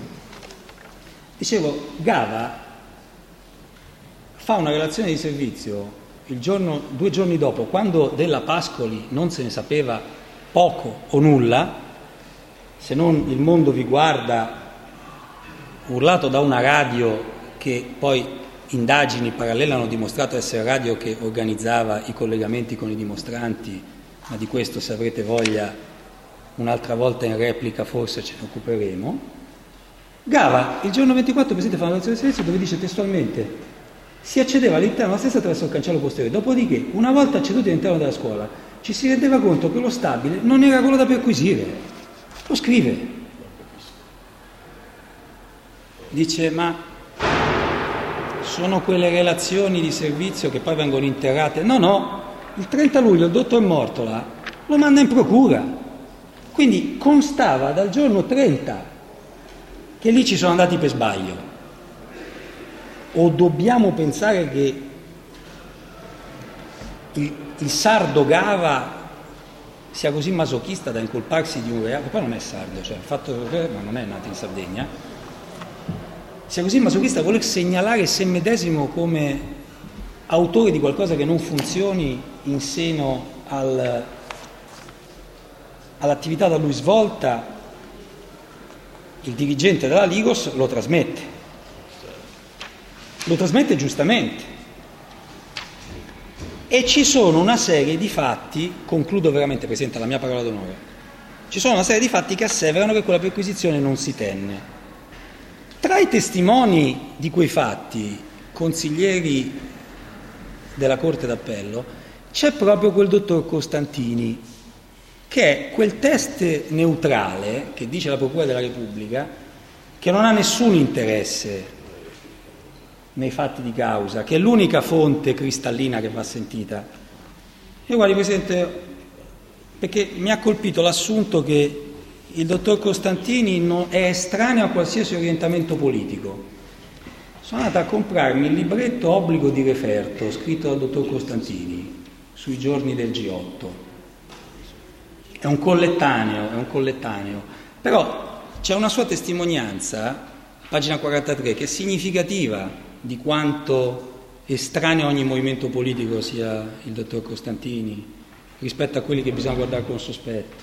Dicevo, Gava fa una relazione di servizio 2 giorni dopo, quando della Pascoli non se ne sapeva poco o nulla, se non il mondo vi guarda, urlato da una radio che poi indagini parallele hanno dimostrato essere radio che organizzava i collegamenti con i dimostranti, ma di questo, se avrete voglia, un'altra volta in replica forse ce ne occuperemo. Gava il giorno 24 presente fa una relazione di servizio dove dice testualmente: si accedeva all'interno della stessa attraverso il cancello posteriore, dopodiché, una volta acceduti all'interno della scuola, ci si rendeva conto che lo stabile non era quello da perquisire. Lo scrive. Dice: ma sono quelle relazioni di servizio che poi vengono interrate? No, il 30 luglio il dottor Mortola lo manda in procura, quindi constava dal giorno 30 che lì ci sono andati per sbaglio. O dobbiamo pensare che il sardo Gava sia così masochista da incolparsi di un reato, che poi non è sardo, cioè il fatto ma non è nato in Sardegna, sia così masochista da voler segnalare se medesimo come autore di qualcosa che non funzioni in seno all'attività da lui svolta. Il dirigente della Ligos lo trasmette giustamente, e ci sono una serie di fatti, concludo veramente, Presidente, la mia parola d'onore, ci sono una serie di fatti che asseverano che quella perquisizione non si tenne. Tra i testimoni di quei fatti, consiglieri della Corte d'Appello, c'è proprio quel dottor Costantini, che è quel test neutrale che dice la Procura della Repubblica, che non ha nessun interesse nei fatti di causa, che è l'unica fonte cristallina che va sentita. Io, guardi, Presidente, perché mi ha colpito l'assunto che il dottor Costantini è estraneo a qualsiasi orientamento politico. Sono andato a comprarmi il libretto Obbligo di referto scritto dal dottor Costantini sui giorni del G8. È un collettaneo, però c'è una sua testimonianza, pagina 43, che è significativa di quanto estraneo a ogni movimento politico sia il dottor Costantini rispetto a quelli che bisogna guardare con sospetto.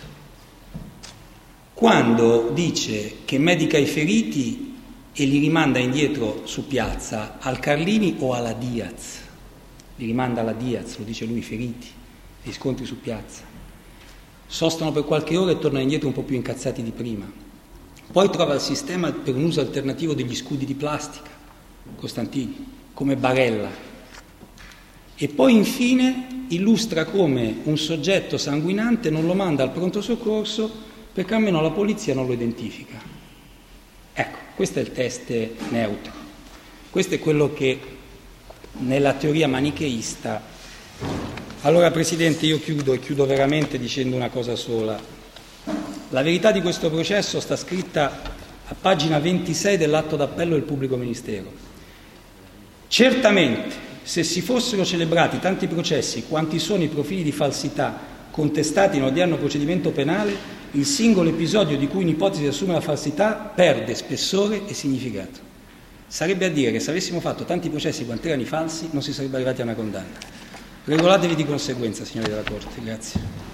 Quando dice che medica i feriti e li rimanda indietro su piazza al Carlini o alla Diaz, li rimanda alla Diaz, lo dice lui, i feriti, gli scontri su piazza, sostano per qualche ora e tornano indietro un po' più incazzati di prima. Poi trova il sistema per un uso alternativo degli scudi di plastica, Costantini, come barella, e poi infine illustra come un soggetto sanguinante non lo manda al pronto soccorso perché almeno la polizia non lo identifica. Ecco, questo è il test neutro, questo è quello che nella teoria manicheista. Allora, Presidente, io chiudo veramente dicendo una cosa sola. La verità di questo processo sta scritta a pagina 26 dell'atto d'appello del pubblico ministero. Certamente, se si fossero celebrati tanti processi quanti sono i profili di falsità contestati in odierno procedimento penale, il singolo episodio di cui un'ipotesi assume la falsità perde spessore e significato. Sarebbe a dire che se avessimo fatto tanti processi quanti erano i falsi non si sarebbe arrivati a una condanna. Regolatevi di conseguenza, signori della Corte. Grazie.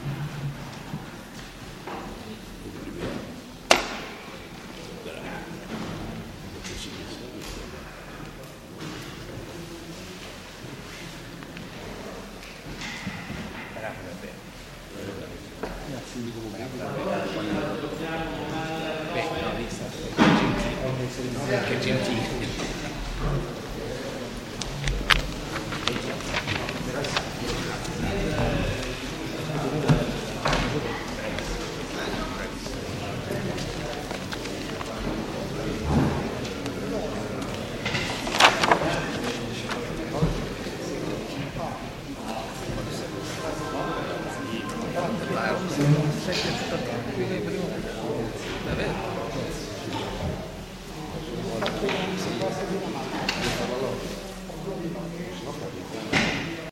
Beh, no, vista. Che gentile. Davvero?